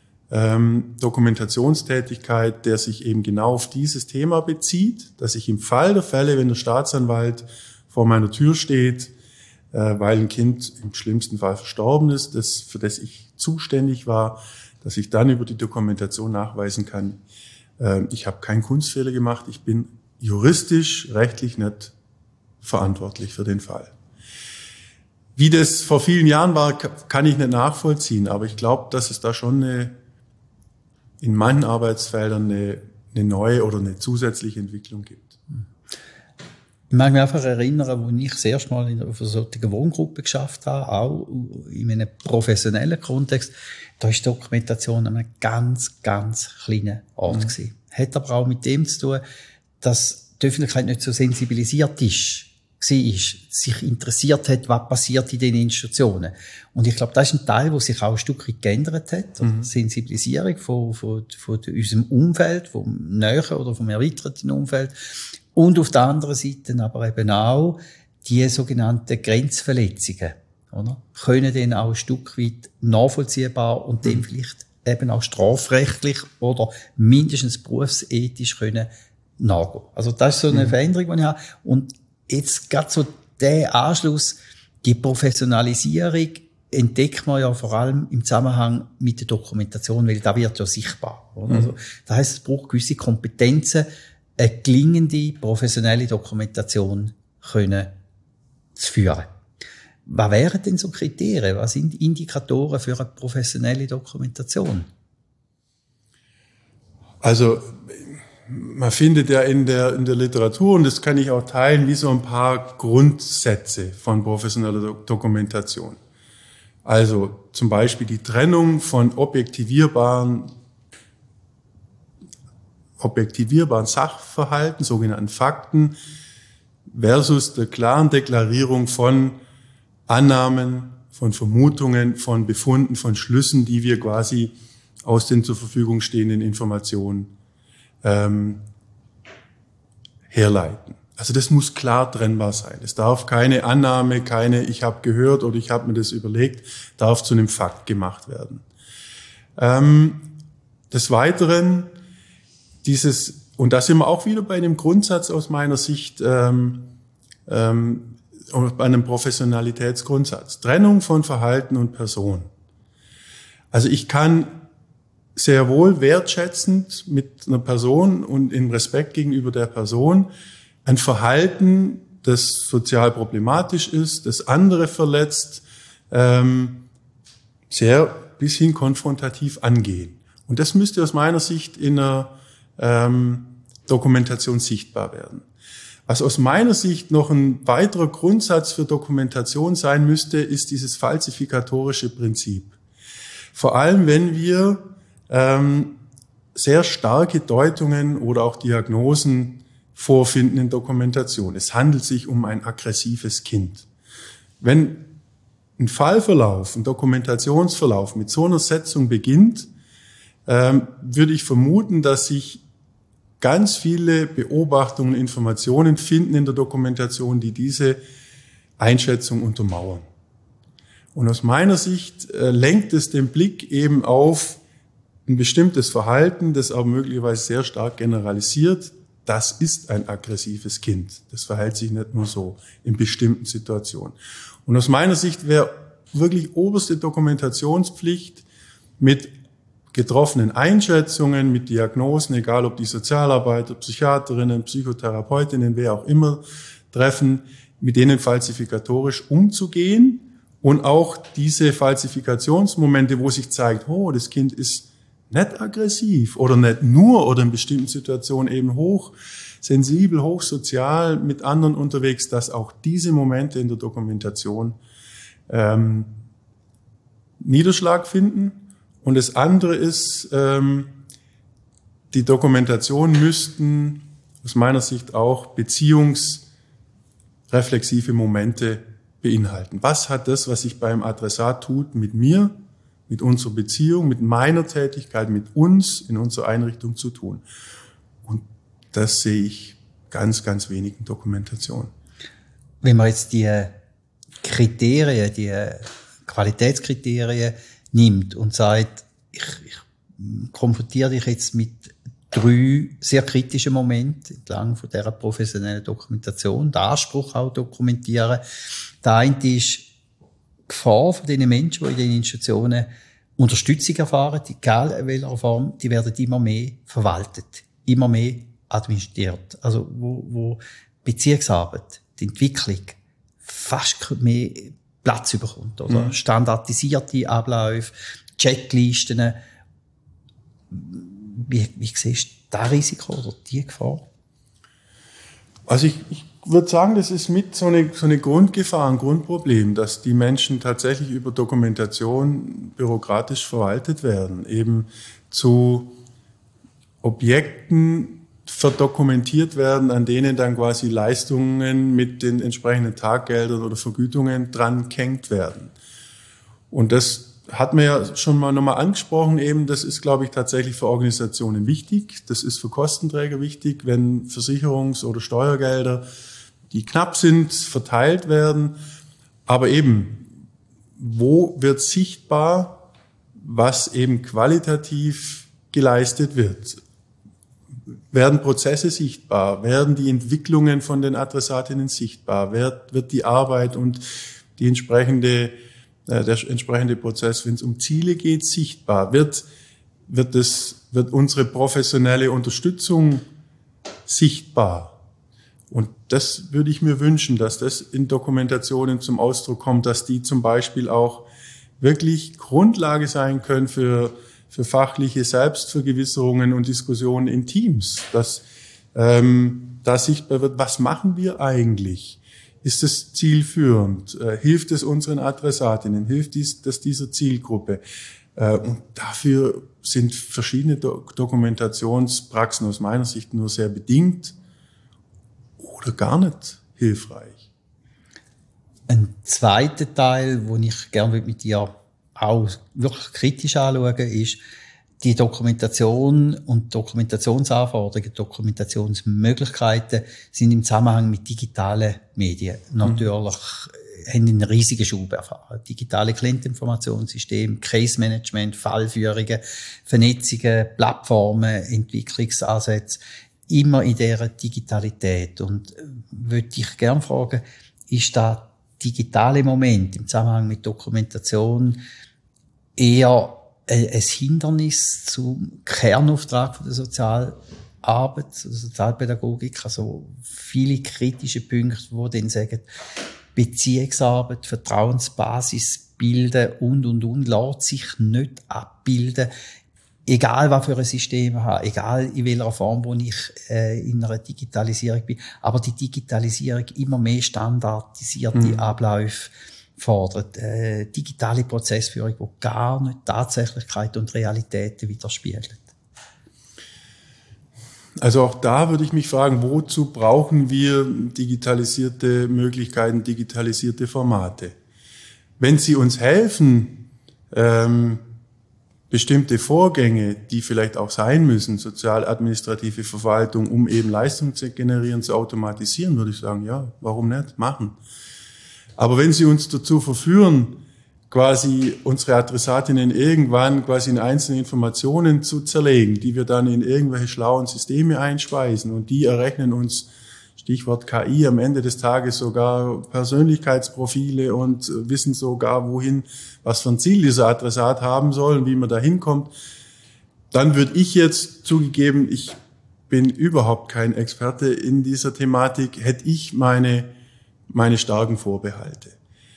Dokumentationstätigkeit, der sich eben genau auf dieses Thema bezieht, dass ich im Fall der Fälle, wenn der Staatsanwalt vor meiner Tür steht, weil ein Kind im schlimmsten Fall verstorben ist, für das ich zuständig war, dass ich dann über die Dokumentation nachweisen kann, ich habe keinen Kunstfehler gemacht, ich bin juristisch, rechtlich nicht verantwortlich für den Fall. Wie das vor vielen Jahren war, kann ich nicht nachvollziehen, aber ich glaube, dass es da schon in manchen Arbeitsfeldern eine neue oder eine zusätzliche Entwicklung gibt. Ich mag mich einfach erinnern, als ich das erste Mal in einer solchen Wohngruppe geschafft habe, auch in einem professionellen Kontext, da ist Dokumentation an einem ganz, ganz kleinen Ort gewesen. Hat aber auch mit dem zu tun, dass die Öffentlichkeit nicht so sensibilisiert ist sich interessiert hat, was passiert in den Institutionen. Und ich glaube, das ist ein Teil, der sich auch ein Stück weit geändert hat. Also Sensibilisierung von unserem Umfeld, vom näheren oder vom erweiterten Umfeld. Und auf der anderen Seite aber eben auch die sogenannten Grenzverletzungen, oder? Können dann auch ein Stück weit nachvollziehbar und dem vielleicht eben auch strafrechtlich oder mindestens berufsethisch können nachgehen. Also das ist so eine Veränderung, die ich habe. Und jetzt gerade so der Anschluss, die Professionalisierung entdeckt man ja vor allem im Zusammenhang mit der Dokumentation, weil da wird ja sichtbar. Oder? Also, das heisst, es braucht gewisse Kompetenzen, eine gelingende professionelle Dokumentation können zu führen. Was wären denn so Kriterien? Was sind Indikatoren für eine professionelle Dokumentation? Also, man findet ja in der Literatur, und das kann ich auch teilen, wie so ein paar Grundsätze von professioneller Dokumentation. Also zum Beispiel die Trennung von objektivierbaren Sachverhalten, sogenannten Fakten, versus der klaren Deklarierung von Annahmen, von Vermutungen, von Befunden, von Schlüssen, die wir quasi aus den zur Verfügung stehenden Informationen herleiten. Also das muss klar trennbar sein. Es darf keine Annahme, keine ich habe gehört oder ich habe mir das überlegt, darf zu einem Fakt gemacht werden. Des Weiteren und da sind wir auch wieder bei einem Grundsatz aus meiner Sicht, bei einem Professionalitätsgrundsatz. Trennung von Verhalten und Person. Also ich kann sehr wohl wertschätzend mit einer Person und in Respekt gegenüber der Person ein Verhalten, das sozial problematisch ist, das andere verletzt, sehr bis hin konfrontativ angehen. Und das müsste aus meiner Sicht in einer Dokumentation sichtbar werden. Was aus meiner Sicht noch ein weiterer Grundsatz für Dokumentation sein müsste, ist dieses falsifikatorische Prinzip. Vor allem, wenn wir sehr starke Deutungen oder auch Diagnosen vorfinden in Dokumentation. Es handelt sich um ein aggressives Kind. Wenn ein Fallverlauf, ein Dokumentationsverlauf mit so einer Setzung beginnt, würde ich vermuten, dass sich ganz viele Beobachtungen, Informationen finden in der Dokumentation, die diese Einschätzung untermauern. Und aus meiner Sicht lenkt es den Blick eben auf ein bestimmtes Verhalten, das aber möglicherweise sehr stark generalisiert. Das ist ein aggressives Kind. Das verhält sich nicht nur so in bestimmten Situationen. Und aus meiner Sicht wäre wirklich oberste Dokumentationspflicht mit getroffenen Einschätzungen, mit Diagnosen, egal ob die Sozialarbeiter, Psychiaterinnen, Psychotherapeutinnen, wer auch immer treffen, mit denen falsifikatorisch umzugehen und auch diese Falsifikationsmomente, wo sich zeigt, oh, das Kind ist nicht aggressiv oder nicht nur oder in bestimmten Situationen eben hochsensibel, hochsozial mit anderen unterwegs, dass auch diese Momente in der Dokumentation Niederschlag finden. Und das andere ist, die Dokumentation müssten aus meiner Sicht auch beziehungsreflexive Momente beinhalten. Was hat das, was ich beim Adressat tut, mit mir, mit unserer Beziehung, mit meiner Tätigkeit, mit uns in unserer Einrichtung zu tun? Und das sehe ich ganz, ganz wenig in Dokumentation. Wenn man jetzt die Kriterien, die Qualitätskriterien nimmt und sagt, ich konfrontiere dich jetzt mit 3 sehr kritischen Momenten entlang von dieser professionellen Dokumentation, den Anspruch auch dokumentieren. Der eine ist die Gefahr von den Menschen, die in den Institutionen Unterstützung erfahren, egal in welcher Form, die werden immer mehr verwaltet, immer mehr administriert. Also wo Beziehungsarbeit, die Entwicklung fast mehr Platz bekommt, oder? Standardisierte Abläufe, Checklisten. Wie siehst du das Risiko oder die Gefahr? Also ich würde sagen, das ist mit so eine Grundgefahr, ein Grundproblem, dass die Menschen tatsächlich über Dokumentation bürokratisch verwaltet werden, eben zu Objekten verdokumentiert werden, an denen dann quasi Leistungen mit den entsprechenden Taggeldern oder Vergütungen dran gehängt werden. Und das hat man ja schon mal nochmal angesprochen eben, das ist, glaube ich, tatsächlich für Organisationen wichtig. Das ist für Kostenträger wichtig, wenn Versicherungs- oder Steuergelder, die knapp sind, verteilt werden. Aber eben, wo wird sichtbar, was eben qualitativ geleistet wird? Werden Prozesse sichtbar? Werden die Entwicklungen von den Adressatinnen sichtbar? Wird die Arbeit und der entsprechende Prozess, wenn es um Ziele geht, sichtbar? Wird unsere professionelle Unterstützung sichtbar? Und das würde ich mir wünschen, dass das in Dokumentationen zum Ausdruck kommt, dass die zum Beispiel auch wirklich Grundlage sein können für fachliche Selbstvergewisserungen und Diskussionen in Teams, dass da sichtbar wird, was machen wir eigentlich? Ist es zielführend? Hilft es unseren Adressatinnen? Hilft das dieser Zielgruppe? Und dafür sind verschiedene Dokumentationspraxen aus meiner Sicht nur sehr bedingt oder gar nicht hilfreich. Ein zweiter Teil, den ich gerne mit dir auch wirklich kritisch anschauen, ist die Dokumentation und Dokumentationsanforderungen, Dokumentationsmöglichkeiten sind im Zusammenhang mit digitalen Medien natürlich haben einen riesigen Schub erfahren. Digitale Klienteninformationssysteme, Case Management, Fallführungen, Vernetzungen, Plattformen, Entwicklungsansätze, immer in dieser Digitalität. Und würde ich gerne fragen, ist da digitale Moment im Zusammenhang mit Dokumentation eher ein Hindernis zum Kernauftrag der Sozialarbeit, der Sozialpädagogik, also viele kritische Punkte, die dann sagen, Beziehungsarbeit, Vertrauensbasis bilden und lässt sich nicht abbilden, egal was für ein System ich habe, egal in welcher Form, wo ich in einer Digitalisierung bin, aber die Digitalisierung immer mehr standardisierte Abläufe fordert, digitale Prozessführung, die gar nicht Tatsächlichkeit und Realitäten widerspiegelt. Also auch da würde ich mich fragen, wozu brauchen wir digitalisierte Möglichkeiten, digitalisierte Formate? Wenn sie uns helfen, bestimmte Vorgänge, die vielleicht auch sein müssen, sozialadministrative Verwaltung, um eben Leistung zu generieren, zu automatisieren, würde ich sagen, ja, warum nicht? Machen. Aber wenn sie uns dazu verführen, quasi unsere Adressatinnen irgendwann quasi in einzelne Informationen zu zerlegen, die wir dann in irgendwelche schlauen Systeme einspeisen und die errechnen uns, Stichwort KI, am Ende des Tages sogar Persönlichkeitsprofile und wissen sogar, was für ein Ziel dieser Adressat haben soll und wie man da hinkommt, dann würde ich jetzt zugegeben, ich bin überhaupt kein Experte in dieser Thematik, hätte ich meine starken Vorbehalte.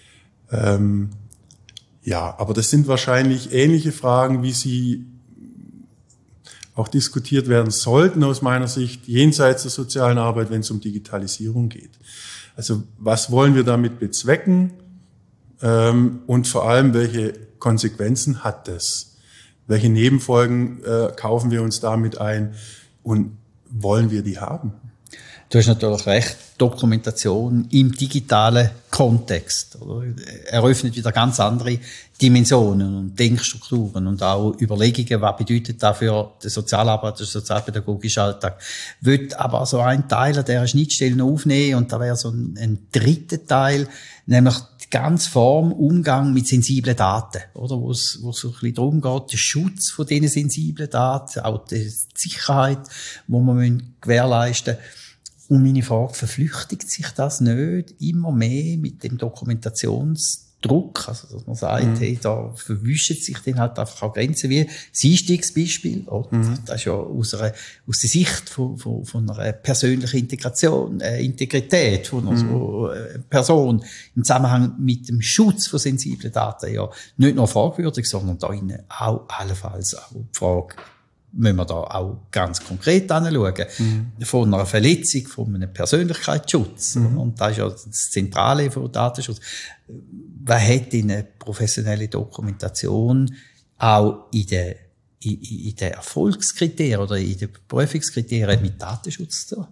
Ja, aber das sind wahrscheinlich ähnliche Fragen, wie sie auch diskutiert werden sollten aus meiner Sicht, jenseits der sozialen Arbeit, wenn es um Digitalisierung geht. Also was wollen wir damit bezwecken und vor allem, welche Konsequenzen hat das? Welche Nebenfolgen kaufen wir uns damit ein und wollen wir die haben? Du hast natürlich recht, Dokumentation im digitalen Kontext eröffnet wieder ganz andere Dimensionen und Denkstrukturen und auch Überlegungen, was bedeutet das für den Sozialarbeit, den sozialpädagogischen Alltag. Will aber so einen Teil an dieser Schnittstelle aufnehmen und da wäre so ein dritter Teil, nämlich die ganze Form Umgang mit sensiblen Daten, oder? Wo es so ein bisschen darum geht, der Schutz von diesen sensiblen Daten, auch die Sicherheit, die wir gewährleisten müssen. Und meine Frage, verflüchtigt sich das nicht immer mehr mit dem Dokumentationsdruck? Also, dass man sagt, hey, da verwischen sich dann halt einfach auch Grenzen, wie das Einstiegsbeispiel. Das ist ja aus der Sicht von einer persönlichen Integrität von einer Person im Zusammenhang mit dem Schutz von sensiblen Daten ja nicht nur fragwürdig, sondern da innen auch allenfalls auch die Frage, müssen wir da auch ganz konkret anschauen. Von einer Verletzung, von einem Persönlichkeitsschutz. Und das ist ja das Zentrale von Datenschutz. Was hat in eine professionelle Dokumentation auch in der in den Erfolgskriterien oder in den Prüfungskriterien mit Datenschutz zu tun?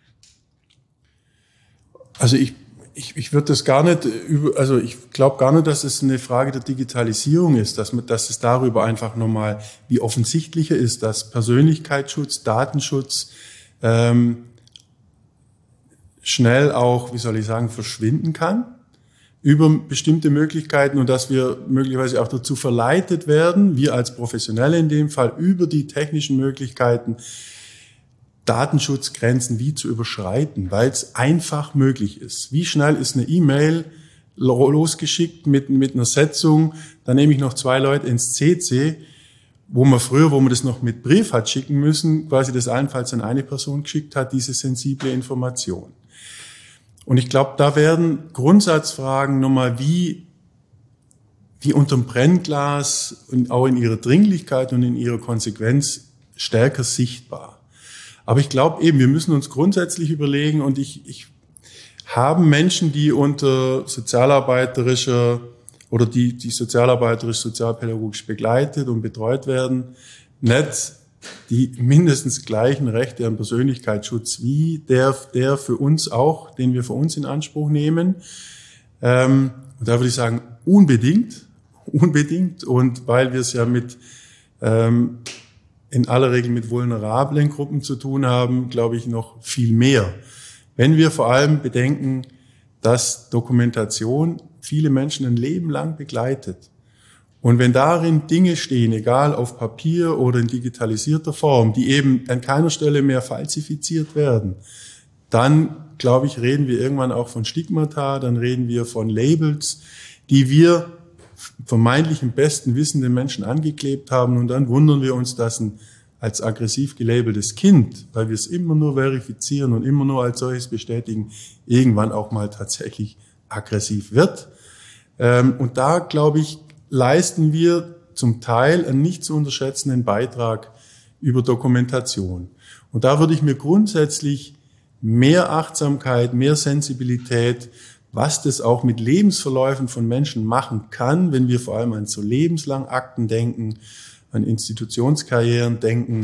Also ich würde das gar nicht ich glaube gar nicht, dass es eine Frage der Digitalisierung ist, dass es darüber einfach nochmal wie offensichtlicher ist, dass Persönlichkeitsschutz, Datenschutz schnell auch, verschwinden kann über bestimmte Möglichkeiten und dass wir möglicherweise auch dazu verleitet werden, wir als Professionelle in dem Fall, über die technischen Möglichkeiten Datenschutzgrenzen wie zu überschreiten, weil es einfach möglich ist. Wie schnell ist eine E-Mail losgeschickt mit einer Setzung, dann nehme ich noch 2 Leute ins CC, wo man das noch mit Brief hat schicken müssen, quasi das allenfalls an eine Person geschickt hat, diese sensible Information. Und ich glaube, da werden Grundsatzfragen nochmal wie unterm Brennglas und auch in ihrer Dringlichkeit und in ihrer Konsequenz stärker sichtbar. Aber ich glaube eben, wir müssen uns grundsätzlich überlegen und ich habe Menschen, die unter sozialarbeiterischer oder die sozialpädagogisch begleitet und betreut werden, nicht die mindestens gleichen Rechte an Persönlichkeitsschutz wie der für uns auch, den wir für uns in Anspruch nehmen. Und da würde ich sagen, unbedingt. Und weil wir es ja in aller Regel mit vulnerablen Gruppen zu tun haben, glaube ich, noch viel mehr. Wenn wir vor allem bedenken, dass Dokumentation viele Menschen ein Leben lang begleitet. Und wenn darin Dinge stehen, egal auf Papier oder in digitalisierter Form, die eben an keiner Stelle mehr falsifiziert werden, dann, glaube ich, reden wir irgendwann auch von Stigmata, dann reden wir von Labels, die wir vermeintlich im besten Wissen den Menschen angeklebt haben und dann wundern wir uns, dass ein als aggressiv gelabeltes Kind, weil wir es immer nur verifizieren und immer nur als solches bestätigen, irgendwann auch mal tatsächlich aggressiv wird. Und da, glaube ich, leisten wir zum Teil einen nicht zu unterschätzenden Beitrag über Dokumentation. Und da würde ich mir grundsätzlich mehr Achtsamkeit, mehr Sensibilität, was das auch mit Lebensverläufen von Menschen machen kann, wenn wir vor allem an so lebenslang Akten denken, an Institutionskarrieren denken,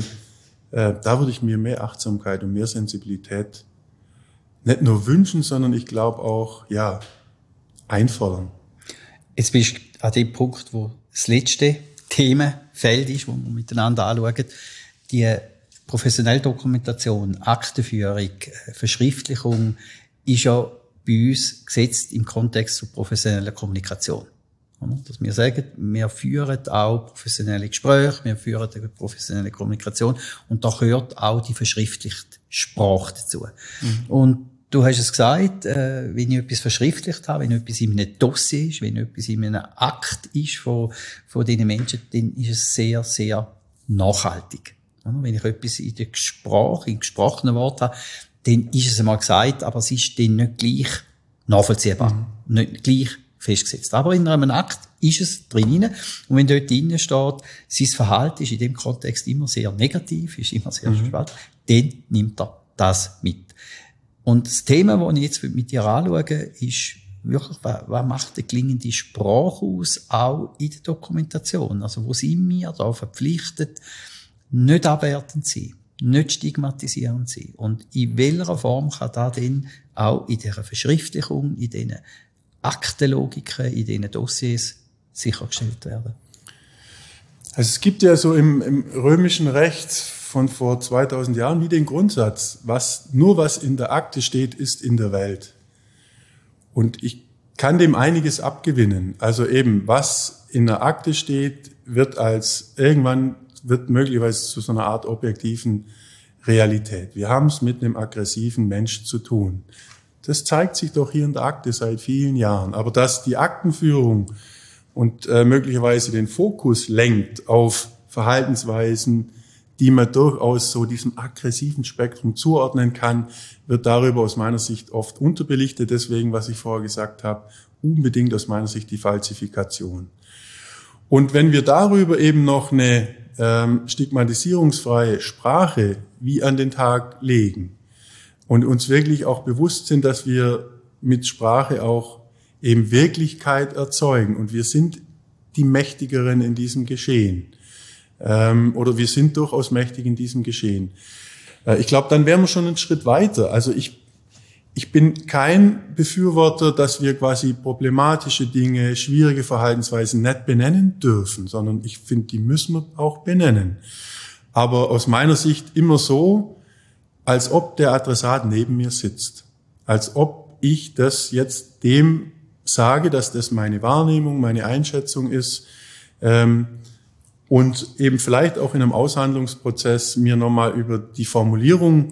da würde ich mir mehr Achtsamkeit und mehr Sensibilität nicht nur wünschen, sondern ich glaube auch, einfordern. Jetzt bist du an dem Punkt, wo das letzte Themenfeld ist, wo wir miteinander anschauen, die professionelle Dokumentation, Aktenführung, Verschriftlichung ist ja bei uns gesetzt im Kontext zur professionellen Kommunikation. Dass wir sagen, wir führen auch professionelle Gespräche, wir führen eine professionelle Kommunikation und da gehört auch die verschriftlichte Sprache dazu. Mhm. Und du hast es gesagt, wenn ich etwas verschriftlicht habe, wenn etwas in einem Dossier ist, wenn etwas in einem Akt ist von diesen Menschen, dann ist es sehr, sehr nachhaltig. Wenn ich etwas in der Sprache, im gesprochenen Wort habe, dann ist es einmal gesagt, aber es ist dann nicht gleich nachvollziehbar, nicht gleich festgesetzt. Aber in einem Akt ist es drin. Und wenn dort drin steht, sein Verhalten ist in dem Kontext immer sehr negativ, ist immer sehr spannend, dann nimmt er das mit. Und das Thema, das ich jetzt mit dir anschaue, ist wirklich, was macht eine gelingende Sprache aus, auch in der Dokumentation? Also, wo sind wir da verpflichtet, nicht abwertend zu sein, nicht stigmatisierend zu sein? Und in welcher Form kann da denn auch in dieser Verschriftlichung, in diesen Aktenlogiken, in diesen Dossiers sichergestellt werden? Also es gibt ja so im römischen Recht von vor 2000 Jahren wie den Grundsatz, was in der Akte steht, ist in der Welt. Und ich kann dem einiges abgewinnen. Also eben, was in der Akte steht, wird möglicherweise zu so einer Art objektiven Realität. Wir haben es mit einem aggressiven Mensch zu tun. Das zeigt sich doch hier in der Akte seit vielen Jahren. Aber dass die Aktenführung und möglicherweise den Fokus lenkt auf Verhaltensweisen, die man durchaus so diesem aggressiven Spektrum zuordnen kann, wird darüber aus meiner Sicht oft unterbelichtet. Deswegen, was ich vorher gesagt habe, unbedingt aus meiner Sicht die Falsifikation. Und wenn wir darüber eben noch eine stigmatisierungsfreie Sprache wie an den Tag legen und uns wirklich auch bewusst sind, dass wir mit Sprache auch eben Wirklichkeit erzeugen und wir sind die Mächtigeren in diesem Geschehen, oder wir sind durchaus mächtig in diesem Geschehen. Ich glaube, dann wären wir schon einen Schritt weiter. Also ich bin kein Befürworter, dass wir quasi problematische Dinge, schwierige Verhaltensweisen nicht benennen dürfen, sondern ich finde, die müssen wir auch benennen. Aber aus meiner Sicht immer so, als ob der Adressat neben mir sitzt. Als ob ich das jetzt dem sage, dass das meine Wahrnehmung, meine Einschätzung ist, und eben vielleicht auch in einem Aushandlungsprozess mir nochmal über die Formulierung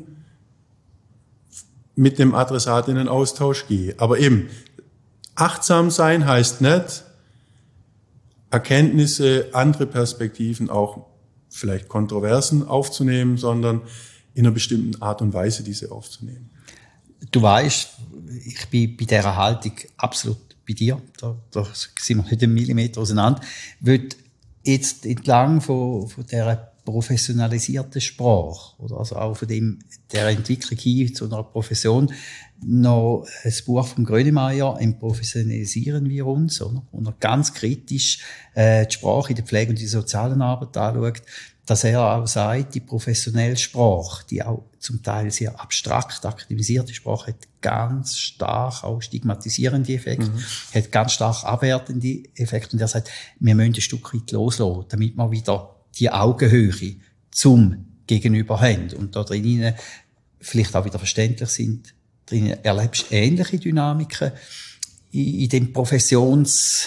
mit dem Adressat in den Austausch gehe. Aber eben, achtsam sein heißt nicht, Erkenntnisse, andere Perspektiven, auch vielleicht Kontroversen aufzunehmen, sondern in einer bestimmten Art und Weise diese aufzunehmen. Du weißt, ich bin bei dieser Haltung absolut bei dir. Da sind wir nicht einen Millimeter auseinander. Wird jetzt entlang von dieser professionalisierten Sprache, oder also auch von der Entwicklung hin zu einer Profession, noch ein Buch von Grönemeyer, «Entprofessionalisieren wir uns», oder? Und er ganz kritisch die Sprache in der Pflege und die sozialen Arbeit anschaut, dass er auch sagt, die professionelle Sprache, die auch zum Teil sehr abstrakt akademisierte Sprache, hat ganz stark auch stigmatisierende Effekte, hat ganz stark abwertende Effekte. Und er sagt, wir müssen ein Stück weit loslassen, damit wir wieder die Augenhöhe zum Gegenüber haben. Und da drinnen vielleicht auch wieder verständlich sind. Drinnen erlebst du ähnliche Dynamiken in dem Professionsakt,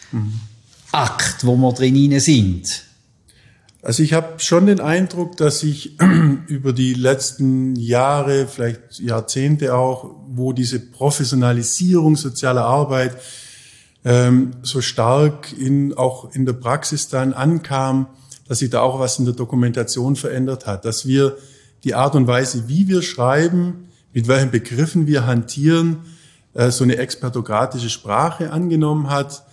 wo wir drinnen sind. Also ich habe schon den Eindruck, dass sich über die letzten Jahre, vielleicht Jahrzehnte auch, wo diese Professionalisierung sozialer Arbeit so stark auch in der Praxis dann ankam, dass sich da auch was in der Dokumentation verändert hat. Dass wir die Art und Weise, wie wir schreiben, mit welchen Begriffen wir hantieren, so eine expertokratische Sprache angenommen hat,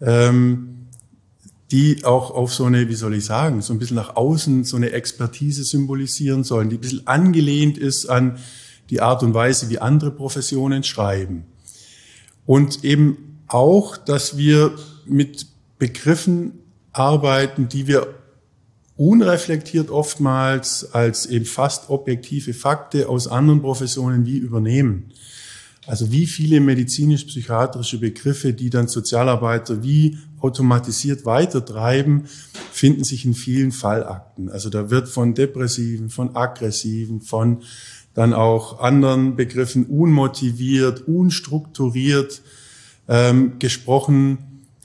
die auch auf so eine, wie soll ich sagen, so ein bisschen nach außen so eine Expertise symbolisieren sollen, die ein bisschen angelehnt ist an die Art und Weise, wie andere Professionen schreiben. Und eben auch, dass wir mit Begriffen arbeiten, die wir unreflektiert oftmals als eben fast objektive Fakten aus anderen Professionen wie übernehmen. Also wie viele medizinisch-psychiatrische Begriffe, die dann Sozialarbeiter wie automatisiert weitertreiben, finden sich in vielen Fallakten. Also da wird von Depressiven, von Aggressiven, von dann auch anderen Begriffen unmotiviert, unstrukturiert gesprochen,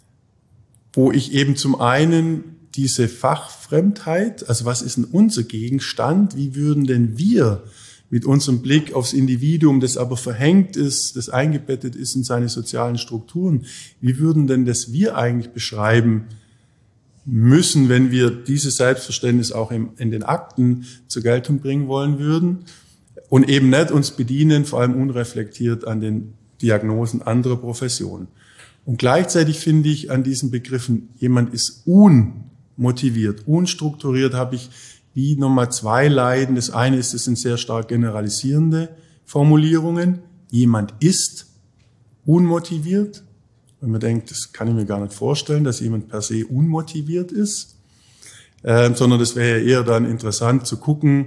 wo ich eben zum einen diese Fachfremdheit, also was ist denn unser Gegenstand, wie würden denn wir mit unserem Blick aufs Individuum, das aber verhängt ist, das eingebettet ist in seine sozialen Strukturen, wie würden denn das wir eigentlich beschreiben müssen, wenn wir dieses Selbstverständnis auch in den Akten zur Geltung bringen wollen würden und eben nicht uns bedienen, vor allem unreflektiert an den Diagnosen anderer Professionen. Und gleichzeitig finde ich an diesen Begriffen, jemand ist unmotiviert, unstrukturiert, habe ich wie nochmal zwei Leiden. Das eine ist, es sind sehr stark generalisierende Formulierungen. Jemand ist unmotiviert. Wenn man denkt, das kann ich mir gar nicht vorstellen, dass jemand per se unmotiviert ist, sondern das wäre ja eher dann interessant zu gucken,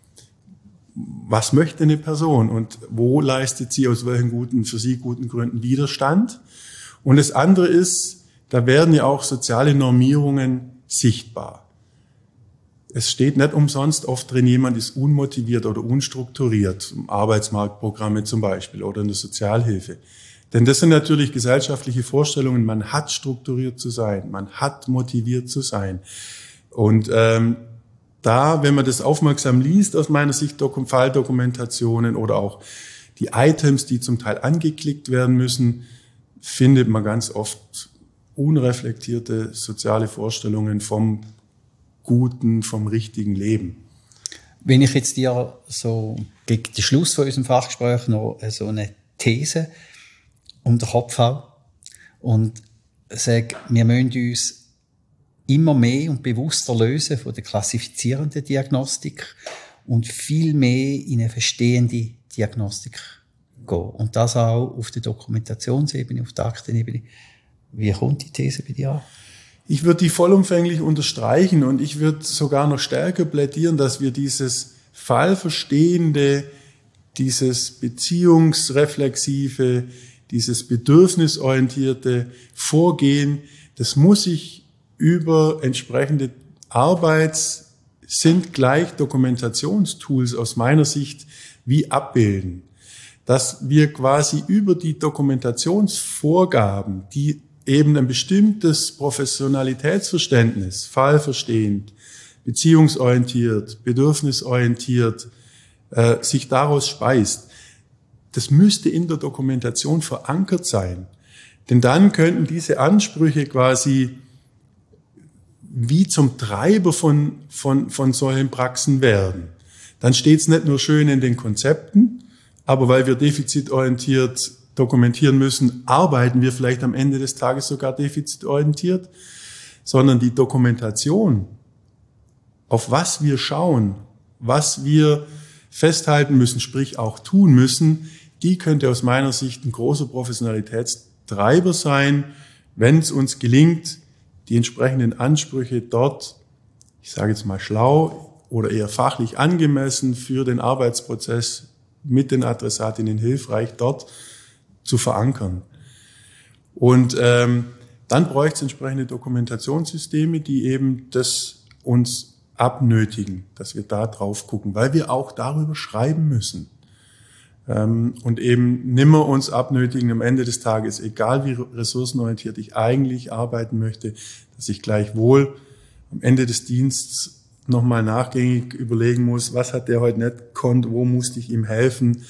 was möchte eine Person und wo leistet sie aus welchen für sie guten Gründen Widerstand. Und das andere ist, da werden ja auch soziale Normierungen sichtbar. Es steht nicht umsonst oft drin, jemand ist unmotiviert oder unstrukturiert, Arbeitsmarktprogramme zum Beispiel oder in der Sozialhilfe. Denn das sind natürlich gesellschaftliche Vorstellungen, man hat strukturiert zu sein, man hat motiviert zu sein. Und da, wenn man das aufmerksam liest, aus meiner Sicht Falldokumentationen oder auch die Items, die zum Teil angeklickt werden müssen, findet man ganz oft unreflektierte soziale Vorstellungen vom guten, vom richtigen Leben. Wenn ich jetzt dir so gegen den Schluss von unserem Fachgespräch noch so eine These um den Kopf haue und sage, wir müssen uns immer mehr und bewusster lösen von der klassifizierenden Diagnostik und viel mehr in eine verstehende Diagnostik gehen. Und das auch auf der Dokumentationsebene, auf der Aktenebene. Wie kommt die These bei dir an? Ich würde die vollumfänglich unterstreichen und ich würde sogar noch stärker plädieren, dass wir dieses Fallverstehende, dieses beziehungsreflexive, dieses bedürfnisorientierte Vorgehen, das muss sich über entsprechende sind gleich Dokumentationstools aus meiner Sicht wie abbilden. Dass wir quasi über die Dokumentationsvorgaben, die eben ein bestimmtes Professionalitätsverständnis, fallverstehend, beziehungsorientiert, bedürfnisorientiert, sich daraus speist, das müsste in der Dokumentation verankert sein. Denn dann könnten diese Ansprüche quasi wie zum Treiber von solchen Praxen werden. Dann steht es nicht nur schön in den Konzepten, aber weil wir defizitorientiert dokumentieren müssen, arbeiten wir vielleicht am Ende des Tages sogar defizitorientiert, sondern die Dokumentation, auf was wir schauen, was wir festhalten müssen, sprich auch tun müssen, die könnte aus meiner Sicht ein großer Professionalitätstreiber sein, wenn es uns gelingt, die entsprechenden Ansprüche dort, ich sage jetzt mal schlau oder eher fachlich angemessen für den Arbeitsprozess mit den Adressatinnen hilfreich dort zu verankern. Und dann bräuchte es entsprechende Dokumentationssysteme, die eben das uns abnötigen, dass wir da drauf gucken, weil wir auch darüber schreiben müssen. Und eben nimmer uns abnötigen am Ende des Tages, egal wie ressourcenorientiert ich eigentlich arbeiten möchte, dass ich gleichwohl am Ende des Dienstes nochmal nachgängig überlegen muss, was hat der heute nicht gekonnt, wo musste ich ihm helfen,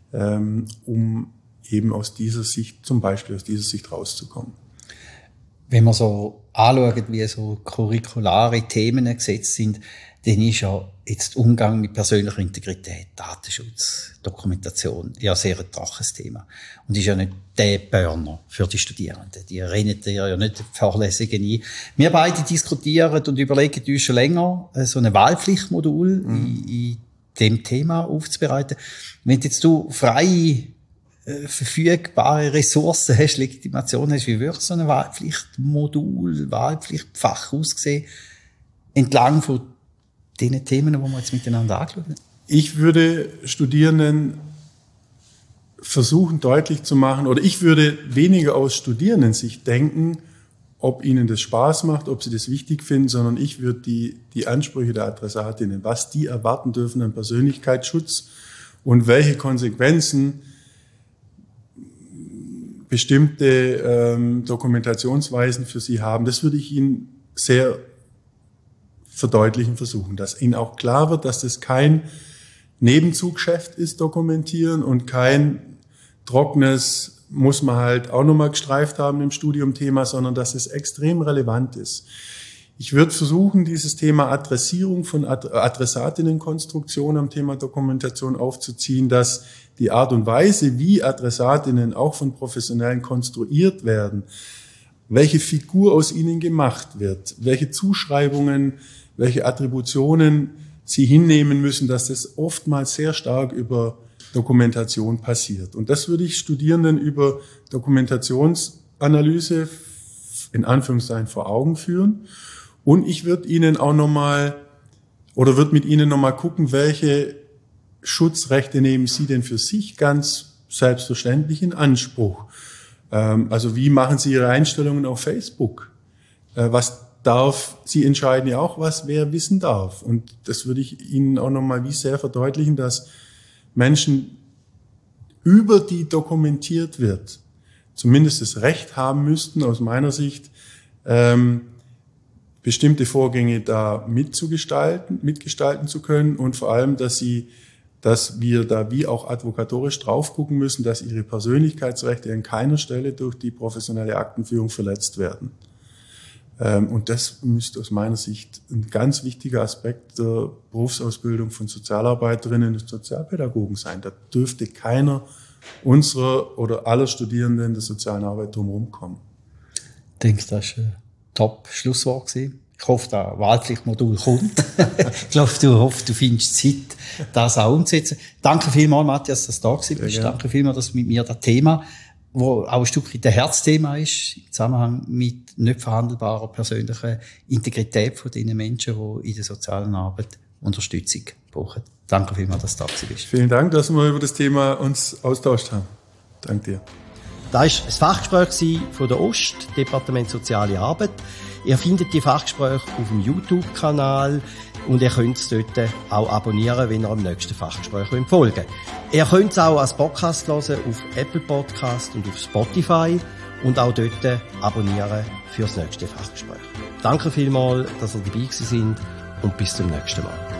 um eben aus dieser Sicht, zum Beispiel aus dieser Sicht rauszukommen. Wenn man so anschaut, wie so curriculare Themen gesetzt sind, dann ist ja jetzt Umgang mit persönlicher Integrität, Datenschutz, Dokumentation ja sehr ein trockenes Thema. Und ist ja nicht der Burner für die Studierenden. Die rennen ja nicht die Vorlesungen ein. Wir beide diskutieren und überlegen uns schon länger, so ein Wahlpflichtmodul in dem Thema aufzubereiten. Wenn jetzt du freie, verfügbare Ressourcen hast, Legitimation hast, wie würde so ein Wahlpflichtmodul, Wahlpflichtfach aussehen, entlang von den Themen, die wir jetzt miteinander angeschaut haben? Ich würde Studierenden versuchen deutlich zu machen, oder ich würde weniger aus Studierendensicht denken, ob ihnen das Spaß macht, ob sie das wichtig finden, sondern ich würde die Ansprüche der Adressatinnen, was die erwarten dürfen an Persönlichkeitsschutz und welche Konsequenzen bestimmte Dokumentationsweisen für sie haben, das würde ich ihnen sehr verdeutlichen versuchen, dass ihnen auch klar wird, dass das kein Nebenzugsgeschäft ist, dokumentieren, und kein trockenes, muss man halt auch nochmal gestreift haben im Studium-Thema, sondern dass es extrem relevant ist. Ich würde versuchen, dieses Thema Adressierung von Adressatinnenkonstruktion am Thema Dokumentation aufzuziehen, dass die Art und Weise, wie Adressatinnen auch von Professionellen konstruiert werden, welche Figur aus ihnen gemacht wird, welche Zuschreibungen, welche Attributionen sie hinnehmen müssen, dass das oftmals sehr stark über Dokumentation passiert. Und das würde ich Studierenden über Dokumentationsanalyse in Anführungszeichen vor Augen führen. Und ich würde ihnen auch nochmal oder würde mit ihnen nochmal gucken, welche Schutzrechte nehmen sie denn für sich ganz selbstverständlich in Anspruch. Also wie machen sie ihre Einstellungen auf Facebook? Was darf, sie entscheiden ja auch, was wer wissen darf. Und das würde ich Ihnen auch nochmal wie sehr verdeutlichen, dass Menschen, über die dokumentiert wird, zumindest das Recht haben müssten, aus meiner Sicht, bestimmte Vorgänge da mitgestalten zu können, und vor allem, dass wir da wie auch advokatorisch drauf gucken müssen, dass ihre Persönlichkeitsrechte an keiner Stelle durch die professionelle Aktenführung verletzt werden. Und das müsste aus meiner Sicht ein ganz wichtiger Aspekt der Berufsausbildung von Sozialarbeiterinnen und Sozialpädagogen sein. Da dürfte keiner unserer oder aller Studierenden der sozialen Arbeit drumherum kommen. Ich denke, das ist ein Top-Schlusswort gewesen. Ich hoffe, das Wahlpflichtmodul kommt. Ich hoffe, du findest Zeit, das auch umzusetzen. Danke vielmals, Matthias, dass du da bist. Danke vielmals, dass du mit mir das Thema wo auch ein Stück weit ein Herzthema ist, im Zusammenhang mit nicht verhandelbarer persönlicher Integrität von den Menschen, die in der sozialen Arbeit Unterstützung brauchen. Danke vielmals, dass du da bist. Vielen Dank, dass wir über das Thema uns austauscht haben. Danke dir. Das war das Fachgespräch von der OST, Departement Soziale Arbeit. Ihr findet die Fachgespräche auf dem YouTube-Kanal und ihr könnt es dort auch abonnieren, wenn ihr am nächsten Fachgespräch folgen wollt. Ihr könnt es auch als Podcast hören auf Apple Podcast und auf Spotify und auch dort abonnieren für das nächste Fachgespräch. Danke vielmals, dass ihr dabei gewesen seid und bis zum nächsten Mal.